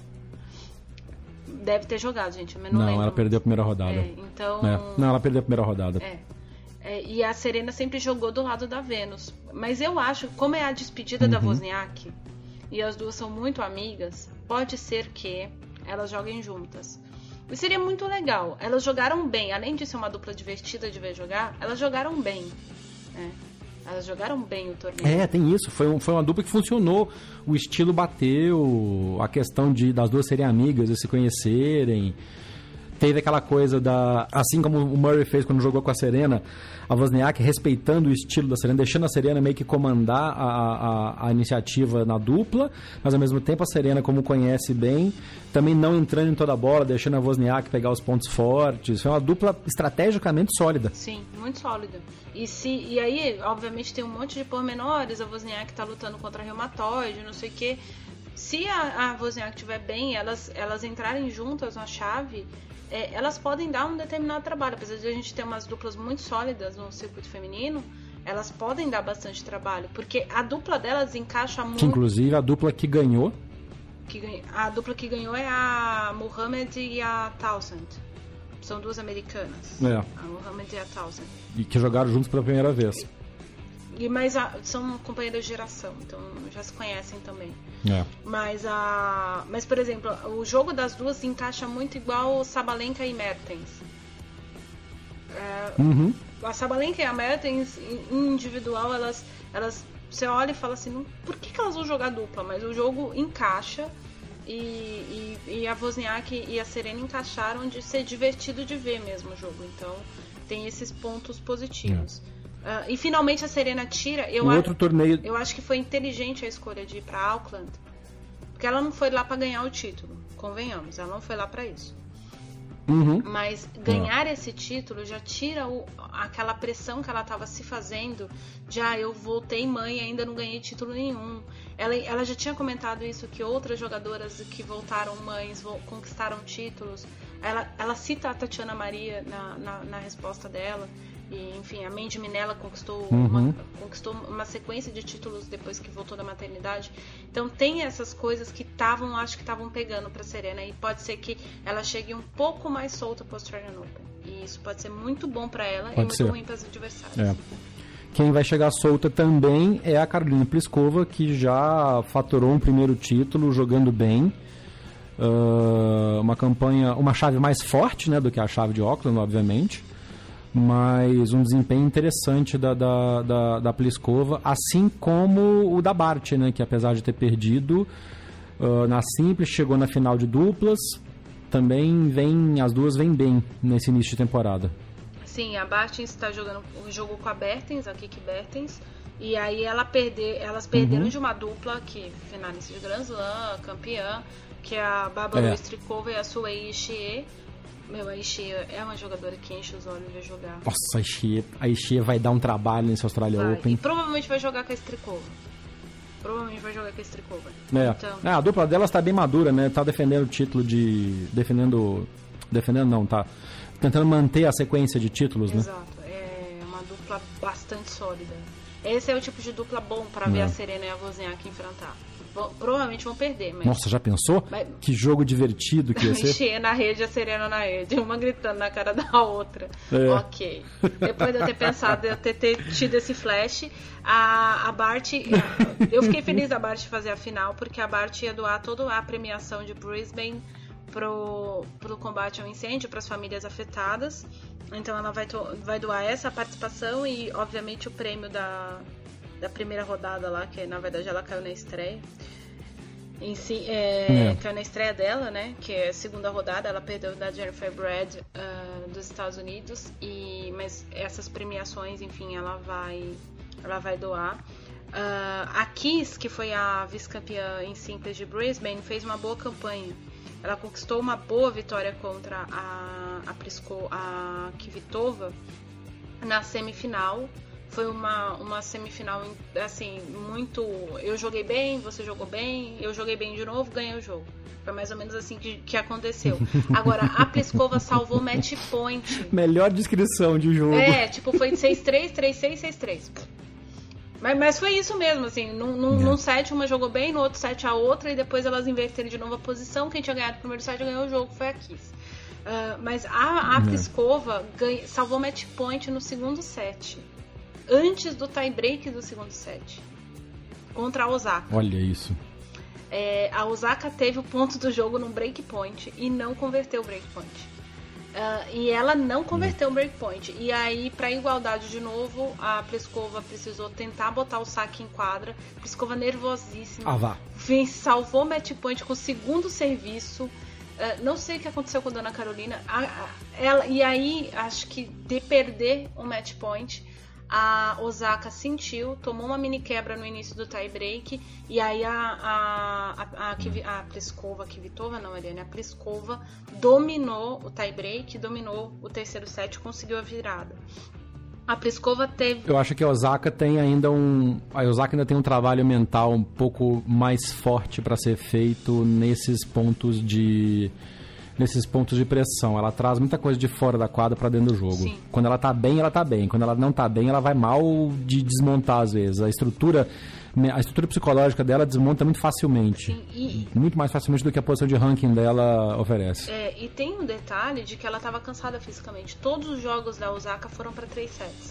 Deve ter jogado, gente, mas não, não lembro. Não, ela perdeu a primeira rodada. É, então... É. Não, ela perdeu a primeira rodada. É. É, e a Serena sempre jogou do lado da Venus. Mas eu acho, como é a despedida uhum. da Wozniacki, e as duas são muito amigas, pode ser que elas joguem juntas. E seria muito legal. Elas jogaram bem. Além de ser uma dupla divertida de ver jogar, elas jogaram bem. Né? Elas jogaram bem o torneio. É, tem isso. Foi, um, foi uma dupla que funcionou. O estilo bateu, a questão de das duas serem amigas e se conhecerem. Teve aquela coisa da... Assim como o Murray fez quando jogou com a Serena, a Wozniacki respeitando o estilo da Serena, deixando a Serena meio que comandar a, a, a iniciativa na dupla, mas ao mesmo tempo a Serena, como conhece bem, também não entrando em toda a bola, deixando a Wozniacki pegar os pontos fortes. Foi uma dupla estrategicamente sólida. Sim, muito sólida. E, se, e aí, obviamente, tem um monte de pormenores, a Wozniacki tá lutando contra reumatoide, não sei o quê. Se a, a Wozniacki estiver bem, elas, elas entrarem juntas na chave... É, elas podem dar um determinado trabalho. Apesar de a gente ter umas duplas muito sólidas no circuito feminino, elas podem dar bastante trabalho, porque a dupla delas encaixa muito... Que, inclusive, a dupla que ganhou... Que, a dupla que ganhou é a Muhammad e a Townsend. São duas americanas. É. A Muhammad e a Townsend. E que jogaram juntos pela primeira vez. E, mas a, são companheiras de geração, então já se conhecem também. É. Mas, a, mas, por exemplo, o jogo das duas se encaixa muito igual Sabalenka e Mertens. É, uhum. A Sabalenka e a Mertens, em individual, elas, elas você olha e fala assim, por que, que elas vão jogar dupla? Mas o jogo encaixa e, e, e a Wozniacki e a Serena encaixaram de ser divertido de ver mesmo o jogo. Então, tem esses pontos positivos. É. Uh, e finalmente a Serena tira. Eu, um a, outro torneio... eu acho que foi inteligente a escolha de ir para Auckland, porque ela não foi lá para ganhar o título, convenhamos, ela não foi lá para isso. Uhum. Mas ganhar uhum. esse título já tira o, aquela pressão que ela estava se fazendo. Já ah, eu voltei mãe e ainda não ganhei título nenhum. Ela, ela já tinha comentado isso, que outras jogadoras que voltaram mães conquistaram títulos. Ela, ela cita a Tatiana Maria na, na, na resposta dela. E, enfim, a Mandy Minella conquistou, uhum. uma, conquistou uma sequência de títulos depois que voltou da maternidade. Então tem essas coisas que estavam, acho que estavam pegando pra Serena. E pode ser que ela chegue um pouco mais solta pro Australian Open. E isso pode ser muito bom pra ela pode e muito ser. ruim pras adversárias. É. Quem vai chegar solta também é a Karolina Pliskova, que já faturou um primeiro título jogando bem. Uh, uma campanha, uma chave mais forte, né, do que a chave de Auckland, obviamente. Mas um desempenho interessante da, da, da, da Pliskova, assim como o da Barty, né, que apesar de ter perdido uh, na simples, chegou na final de duplas, também vem, as duas vêm bem nesse início de temporada. Sim, a Barty está jogando o jogo com a Bertens, a Kiki Bertens, e aí ela perde, elas perderam uhum. de uma dupla que finalista de Grand Slam, campeã, que é a Bárbara é. Strikova e a Sue Ishii. Meu, a Ishii é uma jogadora que enche os olhos de jogar. Nossa, a Ishii, a Ishii vai dar um trabalho nesse Australia vai. Open. E provavelmente vai jogar com a Strikova. Provavelmente vai jogar com a Strikova. É. Então... é, a dupla delas tá bem madura, né? Tá defendendo o título de... Defendendo... Defendendo não, tá tentando manter a sequência de títulos, Exato. né? Exato. É uma dupla bastante sólida. Esse é o tipo de dupla bom pra ver é. a Serena e a Wozniacki enfrentar. Provavelmente vão perder, mas... Nossa, já pensou? Mas... Que jogo divertido que ia ser. Ishii na rede, a Serena na rede. Uma gritando na cara da outra. É. Ok. Depois de eu ter pensado, de eu ter, ter tido esse flash, a, a Barty... Eu fiquei feliz da Barty fazer a final, porque a Barty ia doar toda a premiação de Brisbane pro, pro combate ao incêndio, para as famílias afetadas. Então ela vai, to, vai doar essa participação e, obviamente, o prêmio da... da primeira rodada lá, que na verdade ela caiu na estreia. Em si, é, é. Caiu na estreia dela, né? Que é a segunda rodada, ela perdeu da Jennifer Brad uh, dos Estados Unidos. E, mas essas premiações, enfim, ela vai, ela vai doar. Uh, a Kiss, que foi a vice-campeã em simples de Brisbane, fez uma boa campanha. Ela conquistou uma boa vitória contra a, a, Pliskova, a Kvitova na semifinal. Foi uma, uma semifinal, assim, muito... Eu joguei bem, você jogou bem, eu joguei bem de novo, ganhei o jogo. Foi mais ou menos assim que, que aconteceu. Agora, a Pliskova salvou match point. Melhor descrição de jogo. É, tipo, foi seis três, três seis, seis três. Mas, mas foi isso mesmo, assim, num, num, é. num set uma jogou bem, no outro set a outra, e depois elas inverteram de novo a posição. Quem tinha ganhado o primeiro set ganhou o jogo, foi a Kiss. Uh, mas a, a Pliskova ganha, salvou match point no segundo set. Antes do tie-break do segundo set, contra a Osaka. Olha isso. É, a Osaka teve o ponto do jogo num break point e não converteu o break point. Uh, e ela não converteu o break point. E aí, para igualdade de novo, a Pliskova precisou tentar botar o saque em quadra. Pliskova nervosíssima. Ah, vá. Vem, salvou o match point com o segundo serviço. Uh, não sei o que aconteceu com a Dona Carolina. A, a, ela, e aí, acho que de perder o match point, a Osaka sentiu, tomou uma mini quebra no início do tie-break, e aí a, a, a, a, a Pliskova, a Kvitova, não, Eliane, a Pliskova dominou o tie-break, dominou o terceiro set, conseguiu a virada. A Pliskova teve... Eu acho que a Osaka tem ainda um... A Osaka ainda tem um trabalho mental um pouco mais forte para ser feito nesses pontos de... nesses pontos de pressão. Ela traz muita coisa de fora da quadra pra dentro do jogo. Sim. Quando ela tá bem, ela tá bem. Quando ela não tá bem, ela vai mal de desmontar às vezes. A estrutura, a estrutura psicológica dela desmonta muito facilmente. Sim, e... Muito mais facilmente do que a posição de ranking dela oferece. É, e tem um detalhe de que ela tava cansada fisicamente. Todos os jogos da Osaka foram pra três sets.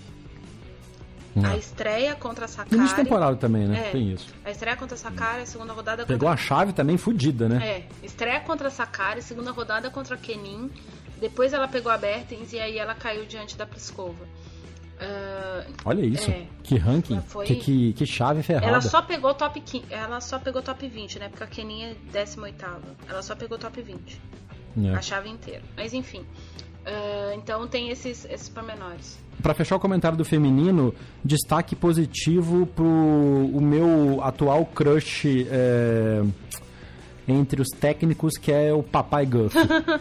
Hum. A estreia contra a Sakkari... No início de temporada também, né? É, tem isso. A estreia contra a Sakkari, a segunda rodada... Pegou contra... a chave também fodida, né? É, estreia contra a Sakkari, segunda rodada contra a Kenin. Depois ela pegou a Bertens e aí ela caiu diante da Pliskova. Uh, Olha isso, é, que ranking, foi... que, que, que chave ferrada. Ela só pegou top quinze, ela só pegou top vinte, né? Porque a Kenin é décima oitava. Ela só pegou top vinte. É. A chave inteira. Mas enfim... Uh, então tem esses, esses pormenores. Para fechar o comentário do feminino, destaque positivo pro o meu atual crush é, entre os técnicos, que é o Papai Guff.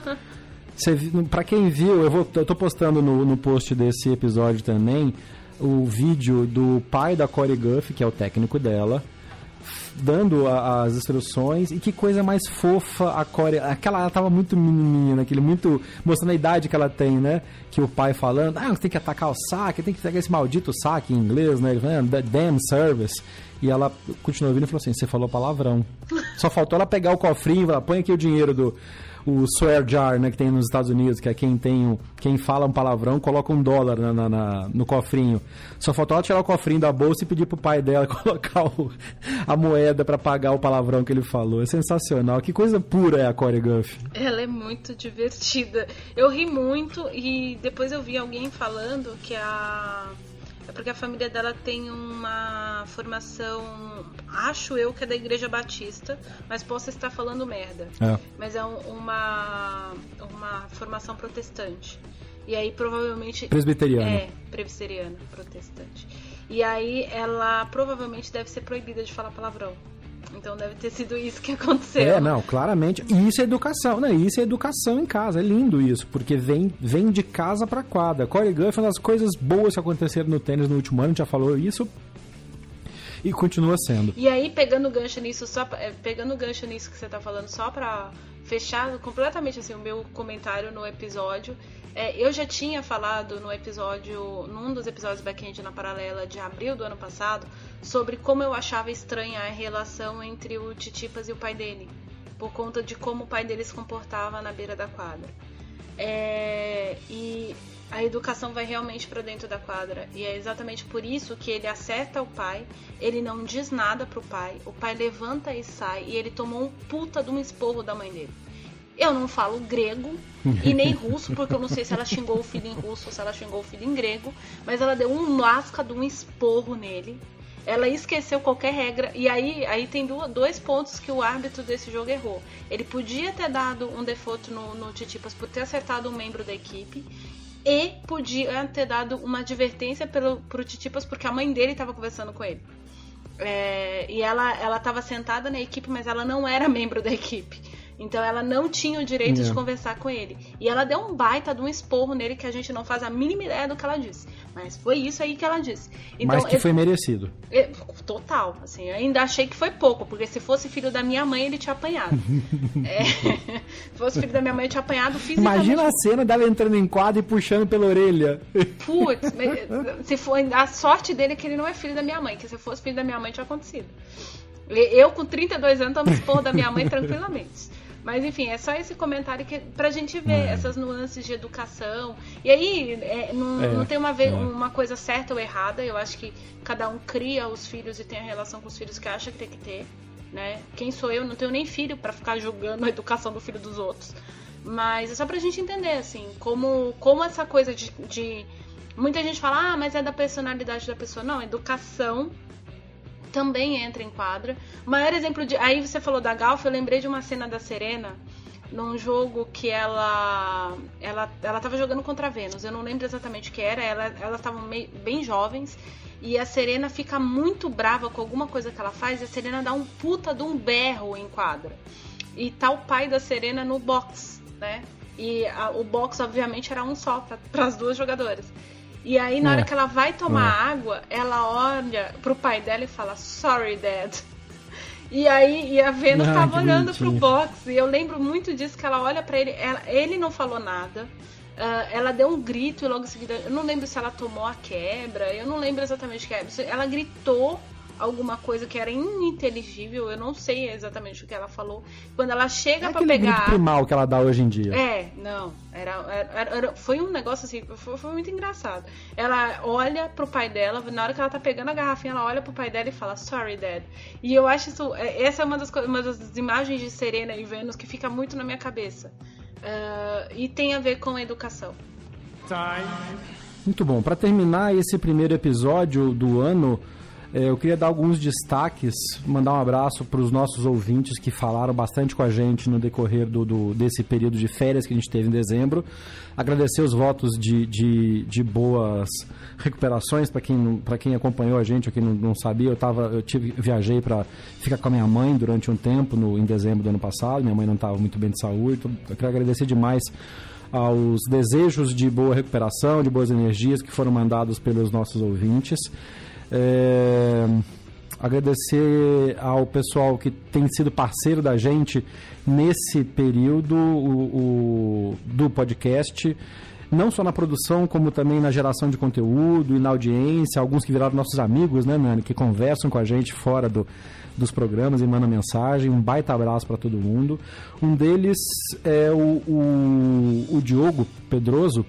Para quem viu, eu, vou, eu tô postando no, no post desse episódio também o vídeo do pai da Corey Guff, que é o técnico dela, dando a, as instruções, e que coisa mais fofa a Corey. Aquela, ela tava muito menininha, aquele, muito, mostrando a idade que ela tem, né? Que o pai falando, ah, você tem que atacar o saque, tem que pegar esse maldito saque em inglês, né? Ele falando, damn service. E ela continuou ouvindo e falou assim, você falou palavrão. Só faltou ela pegar o cofrinho e falar, põe aqui o dinheiro do... o swear jar, né, que tem nos Estados Unidos, que é quem tem, quem fala um palavrão, coloca um dólar na, na, na, no cofrinho. Só faltou ela tirar o cofrinho da bolsa e pedir pro pai dela colocar o, a moeda pra pagar o palavrão que ele falou. É sensacional. Que coisa pura é a Corey Goff. Ela é muito divertida. Eu ri muito e depois eu vi alguém falando que a... É porque a família dela tem uma formação, acho eu que é da Igreja Batista, mas posso estar falando merda. É. Mas é um, uma, uma formação protestante. E aí provavelmente... Presbiteriana. É, presbiteriana, protestante. E aí ela provavelmente deve ser proibida de falar palavrão. Então deve ter sido isso que aconteceu. É, não, claramente. E isso é educação, né? Isso é educação em casa. É lindo isso, porque vem, vem de casa pra quadra. Corey Goff é uma das coisas boas que aconteceram no tênis no último ano, a gente já falou isso. E continua sendo. E aí, pegando o gancho nisso, só pegando o gancho nisso que você tá falando, só pra fechar completamente assim, o meu comentário no episódio. É, eu já tinha falado no episódio, num dos episódios Backhand na Paralela de abril do ano passado, sobre como eu achava estranha a relação entre o Tsitsipas e o pai dele, por conta de como o pai dele se comportava na beira da quadra. É, e a educação vai realmente para dentro da quadra, e é exatamente por isso que ele acerta o pai, ele não diz nada pro pai, o pai levanta e sai, e ele tomou um puta de um esporro da mãe dele. Eu não falo grego e nem russo, porque eu não sei se ela xingou o filho em russo ou se ela xingou o filho em grego, mas ela deu um lasca de um esporro nele. Ela esqueceu qualquer regra, e aí, aí tem dois pontos que o árbitro desse jogo errou. Ele podia ter dado um default no, no Tsitsipas por ter acertado um membro da equipe, e podia ter dado uma advertência pelo, pro Tsitsipas porque a mãe dele estava conversando com ele. É, e ela estava sentada na equipe, mas ela não era membro da equipe. Então ela não tinha o direito yeah. de conversar com ele. E ela deu um baita de um esporro nele que a gente não faz a mínima ideia do que ela disse. Mas foi isso aí que ela disse. Então, mas que eu, foi merecido. Eu, total. Assim, eu ainda achei que foi pouco, porque se fosse filho da minha mãe, ele tinha apanhado. é, se fosse filho da minha mãe, ele tinha apanhado fisicamente. Imagina a cena dela entrando em quadra e puxando pela orelha. Putz, se for, a sorte dele é que ele não é filho da minha mãe, que se fosse filho da minha mãe, tinha acontecido. Eu, com trinta e dois anos, tomo esporro da minha mãe tranquilamente. Mas enfim, é só esse comentário que, pra gente ver é. essas nuances de educação. E aí, é, não, é. não tem uma, vez, uma coisa certa ou errada. Eu acho que cada um cria os filhos e tem a relação com os filhos que acha que tem que ter, né? Quem sou eu? Não tenho nem filho pra ficar julgando a educação do filho dos outros. Mas é só pra gente entender, assim, como, como essa coisa de, de... Muita gente fala, ah, mas é da personalidade da pessoa. Não, educação também entra em quadra. O maior exemplo de... Aí você falou da Galf, eu lembrei de uma cena da Serena num jogo que ela ela ela tava jogando contra a Venus. Eu não lembro exatamente o que era. Ela, elas estavam bem jovens e a Serena fica muito brava com alguma coisa que ela faz e a Serena dá um puta de um berro em quadra. E tá o pai da Serena no box, né? E a, o box, obviamente, era um só para as duas jogadoras. E aí, na é. hora que ela vai tomar é. água, ela olha pro pai dela e fala, sorry, dad. E aí, e a Venus ah, tava olhando bonitinho. Pro box, e eu lembro muito disso, que ela olha pra ele, ela, ele não falou nada, uh, ela deu um grito e logo em seguida, eu não lembro se ela tomou a quebra, eu não lembro exatamente o que era, ela gritou alguma coisa que era ininteligível, eu não sei exatamente o que ela falou. Quando ela chega é pra pegar... É aquele grito primal que ela dá hoje em dia. É, não, era, era, era, foi um negócio assim, foi, foi muito engraçado. Ela olha pro pai dela, na hora que ela tá pegando a garrafinha, ela olha pro pai dela e fala, sorry, dad. E eu acho isso, essa é uma das, uma das imagens de Serena e Venus que fica muito na minha cabeça. Uh, e tem a ver com a educação. Muito bom, pra terminar esse primeiro episódio do ano, eu queria dar alguns destaques, mandar um abraço para os nossos ouvintes que falaram bastante com a gente no decorrer do, do, desse período de férias que a gente teve em dezembro. Agradecer os votos de, de, de boas recuperações para quem, para quem acompanhou a gente, ou quem não, não sabia. Eu, tava, eu tive, viajei para ficar com a minha mãe durante um tempo, no, em dezembro do ano passado. Minha mãe não estava muito bem de saúde. Então eu quero agradecer demais aos desejos de boa recuperação, de boas energias que foram mandados pelos nossos ouvintes. É... agradecer ao pessoal que tem sido parceiro da gente nesse período o, o, do podcast, não só na produção, como também na geração de conteúdo e na audiência, alguns que viraram nossos amigos, né, Nani, que conversam com a gente fora do, dos programas e mandam mensagem. Um baita abraço para todo mundo. Um deles é o, o, o Diogo Pedroso,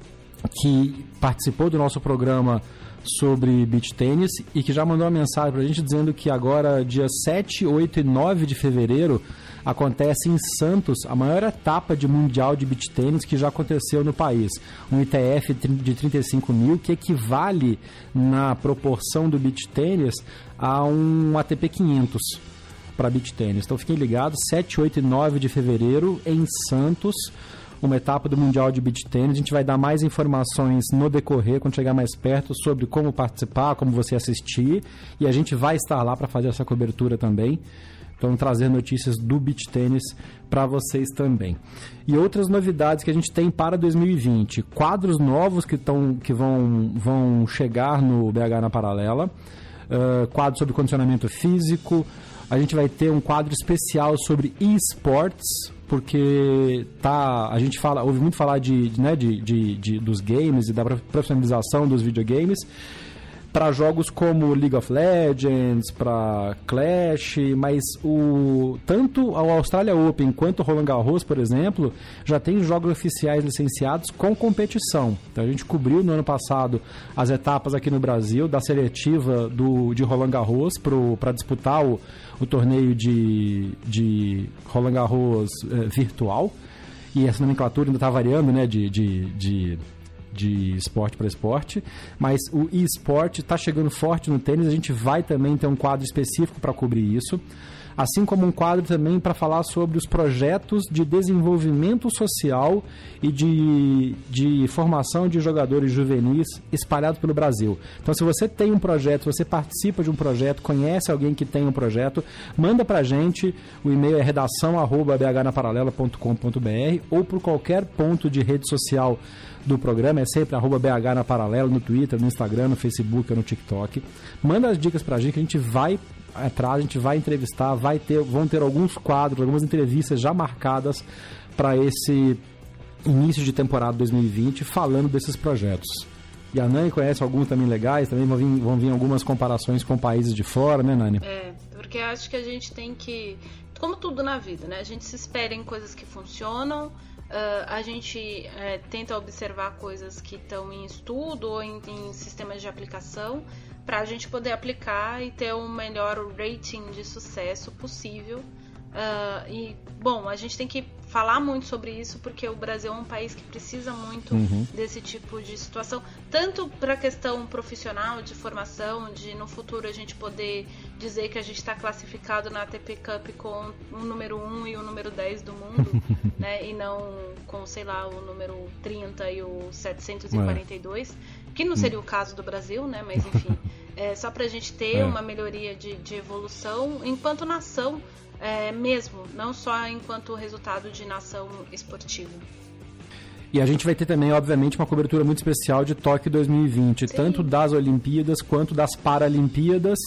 que participou do nosso programa sobre beach tênis e que já mandou uma mensagem pra gente dizendo que agora, dia sete, oito e nove de fevereiro, acontece em Santos a maior etapa de mundial de beach tênis que já aconteceu no país. Um I T F de trinta e cinco mil, que equivale na proporção do beach tênis a um A T P quinhentos para beach tênis. Então fiquem ligados, sete, oito e nove de fevereiro em Santos, uma etapa do Mundial de Beach Tennis. A gente vai dar mais informações no decorrer, quando chegar mais perto, sobre como participar, como você assistir, e a gente vai estar lá para fazer essa cobertura também. Então, trazer notícias do beach tênis para vocês também. E outras novidades que a gente tem para dois mil e vinte. Quadros novos que, tão, que vão, vão chegar no B H na Paralela. Uh, quadro sobre condicionamento físico. A gente vai ter um quadro especial sobre eSports, porque tá, a gente fala, ouve muito falar de, né, de, de, de, dos games e da profissionalização dos videogames para jogos como League of Legends, para Clash, mas o, tanto o Australia Open quanto o Roland Garros, por exemplo, já tem jogos oficiais licenciados com competição. Então a gente cobriu no ano passado as etapas aqui no Brasil da seletiva do, de Roland Garros para disputar o, o torneio de, de Roland Garros eh, virtual, e essa nomenclatura ainda está variando, né, de... de, de de esporte para esporte, mas o eSport está chegando forte no tênis. A gente vai também ter um quadro específico para cobrir isso, assim como um quadro também para falar sobre os projetos de desenvolvimento social e de, de formação de jogadores juvenis espalhados pelo Brasil. Então, se você tem um projeto, se você participa de um projeto, conhece alguém que tem um projeto, manda para a gente. O e-mail é redação arroba b h na paralela ponto com ponto b r ou por qualquer ponto de rede social do programa, é sempre arroba B H na Paralela, no Twitter, no Instagram, no Facebook ou no TikTok. Manda as dicas pra gente que a gente vai atrás, a gente vai entrevistar, vai ter, vão ter alguns quadros, algumas entrevistas já marcadas para esse início de temporada dois mil e vinte, falando desses projetos. E a Nani conhece alguns também legais, também vão vir, vão vir algumas comparações com países de fora, né, Nani? É, porque eu acho que a gente tem que, como tudo na vida, né, a gente se espera em coisas que funcionam. Uh, a gente uh, tenta observar coisas que estão em estudo ou em, em sistemas de aplicação para a gente poder aplicar e ter um melhor rating de sucesso possível. Uh, e, bom, a gente tem que falar muito sobre isso porque o Brasil é um país que precisa muito uhum. desse tipo de situação, tanto para a questão profissional, de formação, de no futuro a gente poder dizer que a gente está classificado na A T P Cup com o número um e o número dez do mundo, né, e não com, sei lá, o número trinta e o setecentos e quarenta e dois, é. que não seria o caso do Brasil, né, mas enfim, é só para a gente ter é. uma melhoria de, de evolução enquanto nação, É, mesmo, não só enquanto resultado de nação esportiva. E a gente vai ter também, obviamente, uma cobertura muito especial de Tóquio dois mil e vinte, Sim. tanto das Olimpíadas quanto das Paralimpíadas,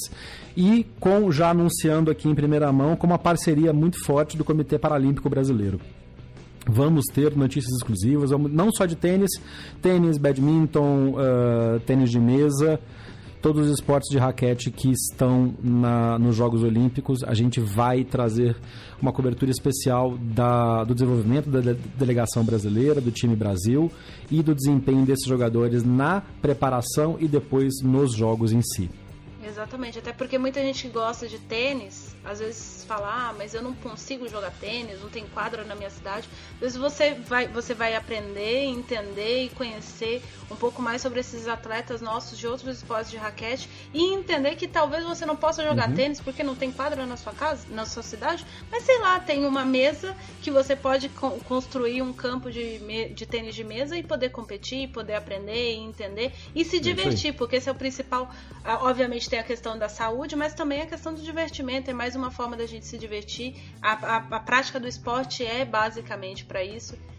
e com, já anunciando aqui em primeira mão, com uma parceria muito forte do Comitê Paralímpico Brasileiro. Vamos ter notícias exclusivas, não só de tênis, tênis, badminton, uh, tênis de mesa, todos os esportes de raquete que estão na, nos Jogos Olímpicos. A gente vai trazer uma cobertura especial da, do desenvolvimento da delegação brasileira, do time Brasil e do desempenho desses jogadores na preparação e depois nos jogos em si. Exatamente, até porque muita gente que gosta de tênis, às vezes fala, ah, mas eu não consigo jogar tênis, não tem quadra na minha cidade. Às vezes você vai, você vai aprender, entender e conhecer um pouco mais sobre esses atletas nossos de outros esportes de raquete e entender que talvez você não possa jogar uhum. tênis porque não tem quadra na sua casa, na sua cidade, mas sei lá, tem uma mesa que você pode co- construir um campo de, me- de tênis de mesa e poder competir, poder aprender e entender e se divertir, porque esse é o principal. Obviamente tem a questão da saúde, mas também a questão do divertimento, é mais uma forma da gente se divertir. A, a, a prática do esporte é basicamente para isso.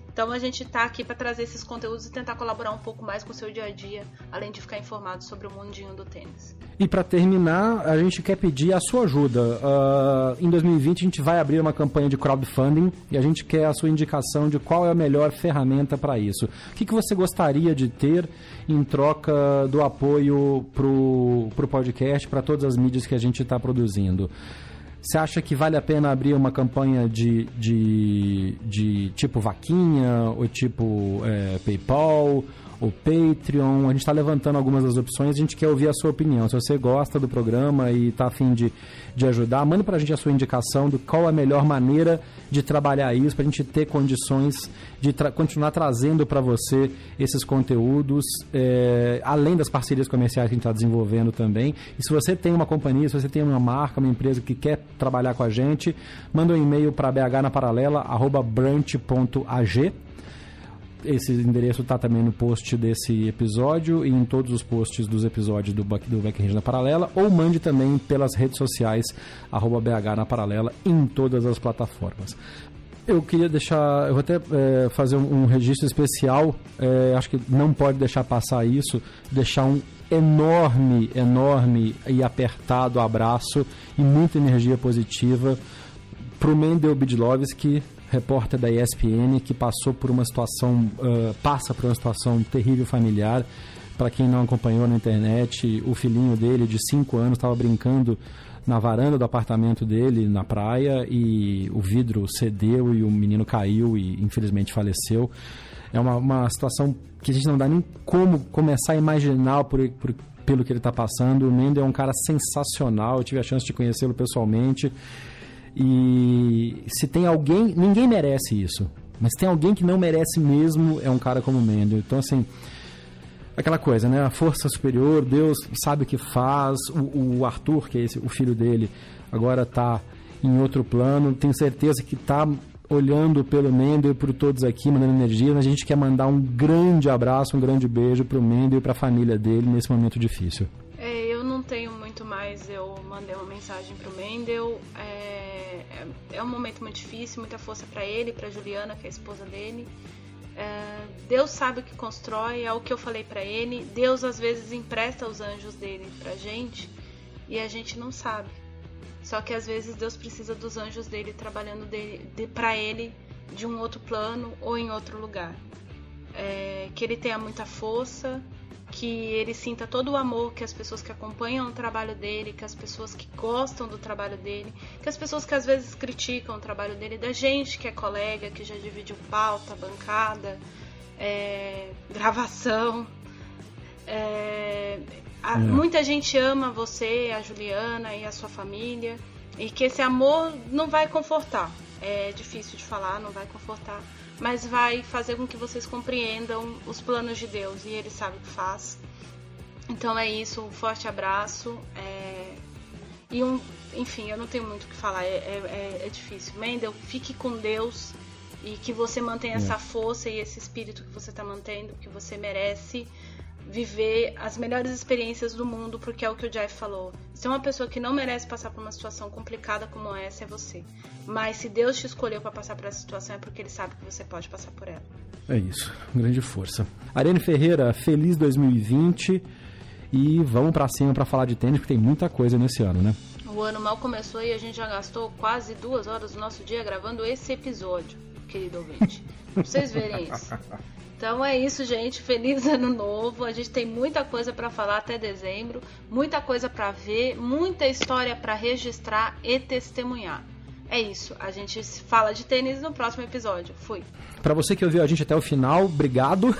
Então a gente está aqui para trazer esses conteúdos e tentar colaborar um pouco mais com o seu dia a dia, além de ficar informado sobre o mundinho do tênis. E para terminar, a gente quer pedir a sua ajuda. Uh, em dois mil e vinte a gente vai abrir uma campanha de crowdfunding e a gente quer a sua indicação de qual é a melhor ferramenta para isso. O que, que você gostaria de ter em troca do apoio pro, pro podcast, para todas as mídias que a gente está produzindo? Você acha que vale a pena abrir uma campanha de, de, de tipo vaquinha, ou tipo é, PayPal, ou Patreon? A gente está levantando algumas das opções, a gente quer ouvir a sua opinião. Se você gosta do programa e está a fim de, de ajudar, manda para a gente a sua indicação de qual a melhor maneira de trabalhar isso, para a gente ter condições de tra- continuar trazendo para você esses conteúdos, é, além das parcerias comerciais que a gente está desenvolvendo também. E se você tem uma companhia, se você tem uma marca, uma empresa que quer trabalhar com a gente, manda um e-mail para b h na paralela arroba brunch ponto a g. Esse endereço está também no post desse episódio e em todos os posts dos episódios do, do Backhand na Paralela, ou mande também pelas redes sociais arroba bh na paralela em todas as plataformas. Eu queria deixar, eu vou até é, fazer um, um registro especial, é, acho que não pode deixar passar isso, deixar um enorme, enorme e apertado abraço e muita energia positiva para o Mendel Bidlovski, repórter da E S P N, que passou por uma situação, uh, passa por uma situação terrível familiar. Para quem não acompanhou na internet, o filhinho dele, de cinco anos, estava brincando na varanda do apartamento dele, na praia, e o vidro cedeu e o menino caiu e infelizmente faleceu. É uma, uma situação que a gente não dá nem como começar a imaginar por, por, pelo que ele está passando. O Mendel é um cara sensacional, eu tive a chance de conhecê-lo pessoalmente. E se tem alguém, ninguém merece isso, mas tem alguém que não merece mesmo, é um cara como o Mendel. Então, assim, aquela coisa, né? A força superior, Deus sabe o que faz. O, o Arthur, que é esse, o filho dele, agora está em outro plano. Tenho certeza que está olhando pelo Mendel e por todos aqui, mandando energia. A gente quer mandar um grande abraço, um grande beijo para o Mendel e para a família dele nesse momento difícil. É, eu não tenho muito mais, eu mandei uma mensagem para o Mendel. É... É um momento muito difícil, muita força para ele, para Juliana, que é a esposa dele. É, Deus sabe o que constrói, é o que eu falei para ele. Deus às vezes empresta os anjos dele pra gente e a gente não sabe. Só que às vezes Deus precisa dos anjos dele trabalhando dele, de, para ele de um outro plano ou em outro lugar. É, que ele tenha muita força, que ele sinta todo o amor que as pessoas que acompanham o trabalho dele, que as pessoas que gostam do trabalho dele, que as pessoas que às vezes criticam o trabalho dele, da gente que é colega, que já dividiu pauta, bancada, é, gravação. É, a, hum. Muita gente ama você, a Juliana e a sua família, e que esse amor não vai confortar. É difícil de falar, não vai confortar, mas vai fazer com que vocês compreendam os planos de Deus, e Ele sabe o que faz. Então é isso, um forte abraço. É... E um, enfim, eu não tenho muito o que falar, é, é, é difícil. Mendel, fique com Deus e que você mantenha é. essa força e esse espírito que você está mantendo, que você merece viver as melhores experiências do mundo, porque é o que o Jeff falou. Se é uma pessoa que não merece passar por uma situação complicada como essa, é você. Mas se Deus te escolheu para passar por essa situação, é porque Ele sabe que você pode passar por ela. É isso, grande força. Ariane Ferreira, feliz dois mil e vinte e vamos para cima para falar de tênis, porque tem muita coisa nesse ano, né? O ano mal começou e a gente já gastou quase duas horas do nosso dia gravando esse episódio, querido ouvinte. Pra vocês verem isso. Então é isso, gente. Feliz ano novo. A gente tem muita coisa para falar até dezembro, muita coisa para ver, muita história para registrar e testemunhar. É isso. A gente fala de tênis no próximo episódio. Fui. Para você que ouviu a gente até o final, obrigado.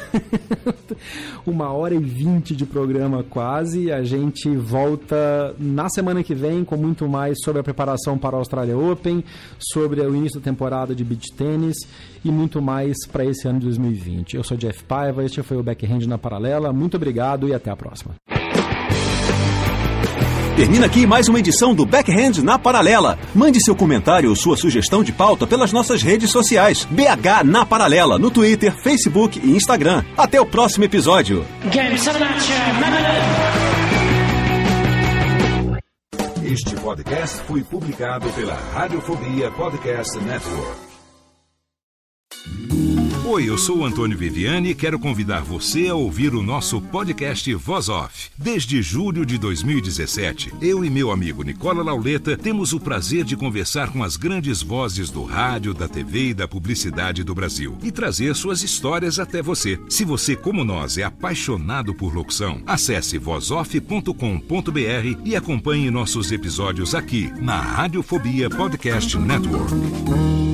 Uma hora e vinte de programa quase. A gente volta na semana que vem com muito mais sobre a preparação para a Australia Open, sobre o início da temporada de beach tênis e muito mais para esse ano de dois mil e vinte. Eu sou Jeff Paiva, este foi o Backhand na Paralela. Muito obrigado e até a próxima. Termina aqui mais uma edição do Backhand na Paralela. Mande seu comentário ou sua sugestão de pauta pelas nossas redes sociais. B H na Paralela, no Twitter, Facebook e Instagram. Até o próximo episódio. Este podcast foi publicado pela Radiofobia Podcast Network. Oi, eu sou o Antônio Viviani e quero convidar você a ouvir o nosso podcast Voz Off. Desde julho de dois mil e dezessete, eu e meu amigo Nicola Lauleta temos o prazer de conversar com as grandes vozes do rádio, da T V e da publicidade do Brasil e trazer suas histórias até você. Se você, como nós, é apaixonado por locução, acesse voz off ponto com ponto b r e acompanhe nossos episódios aqui na Radiofobia Podcast Network.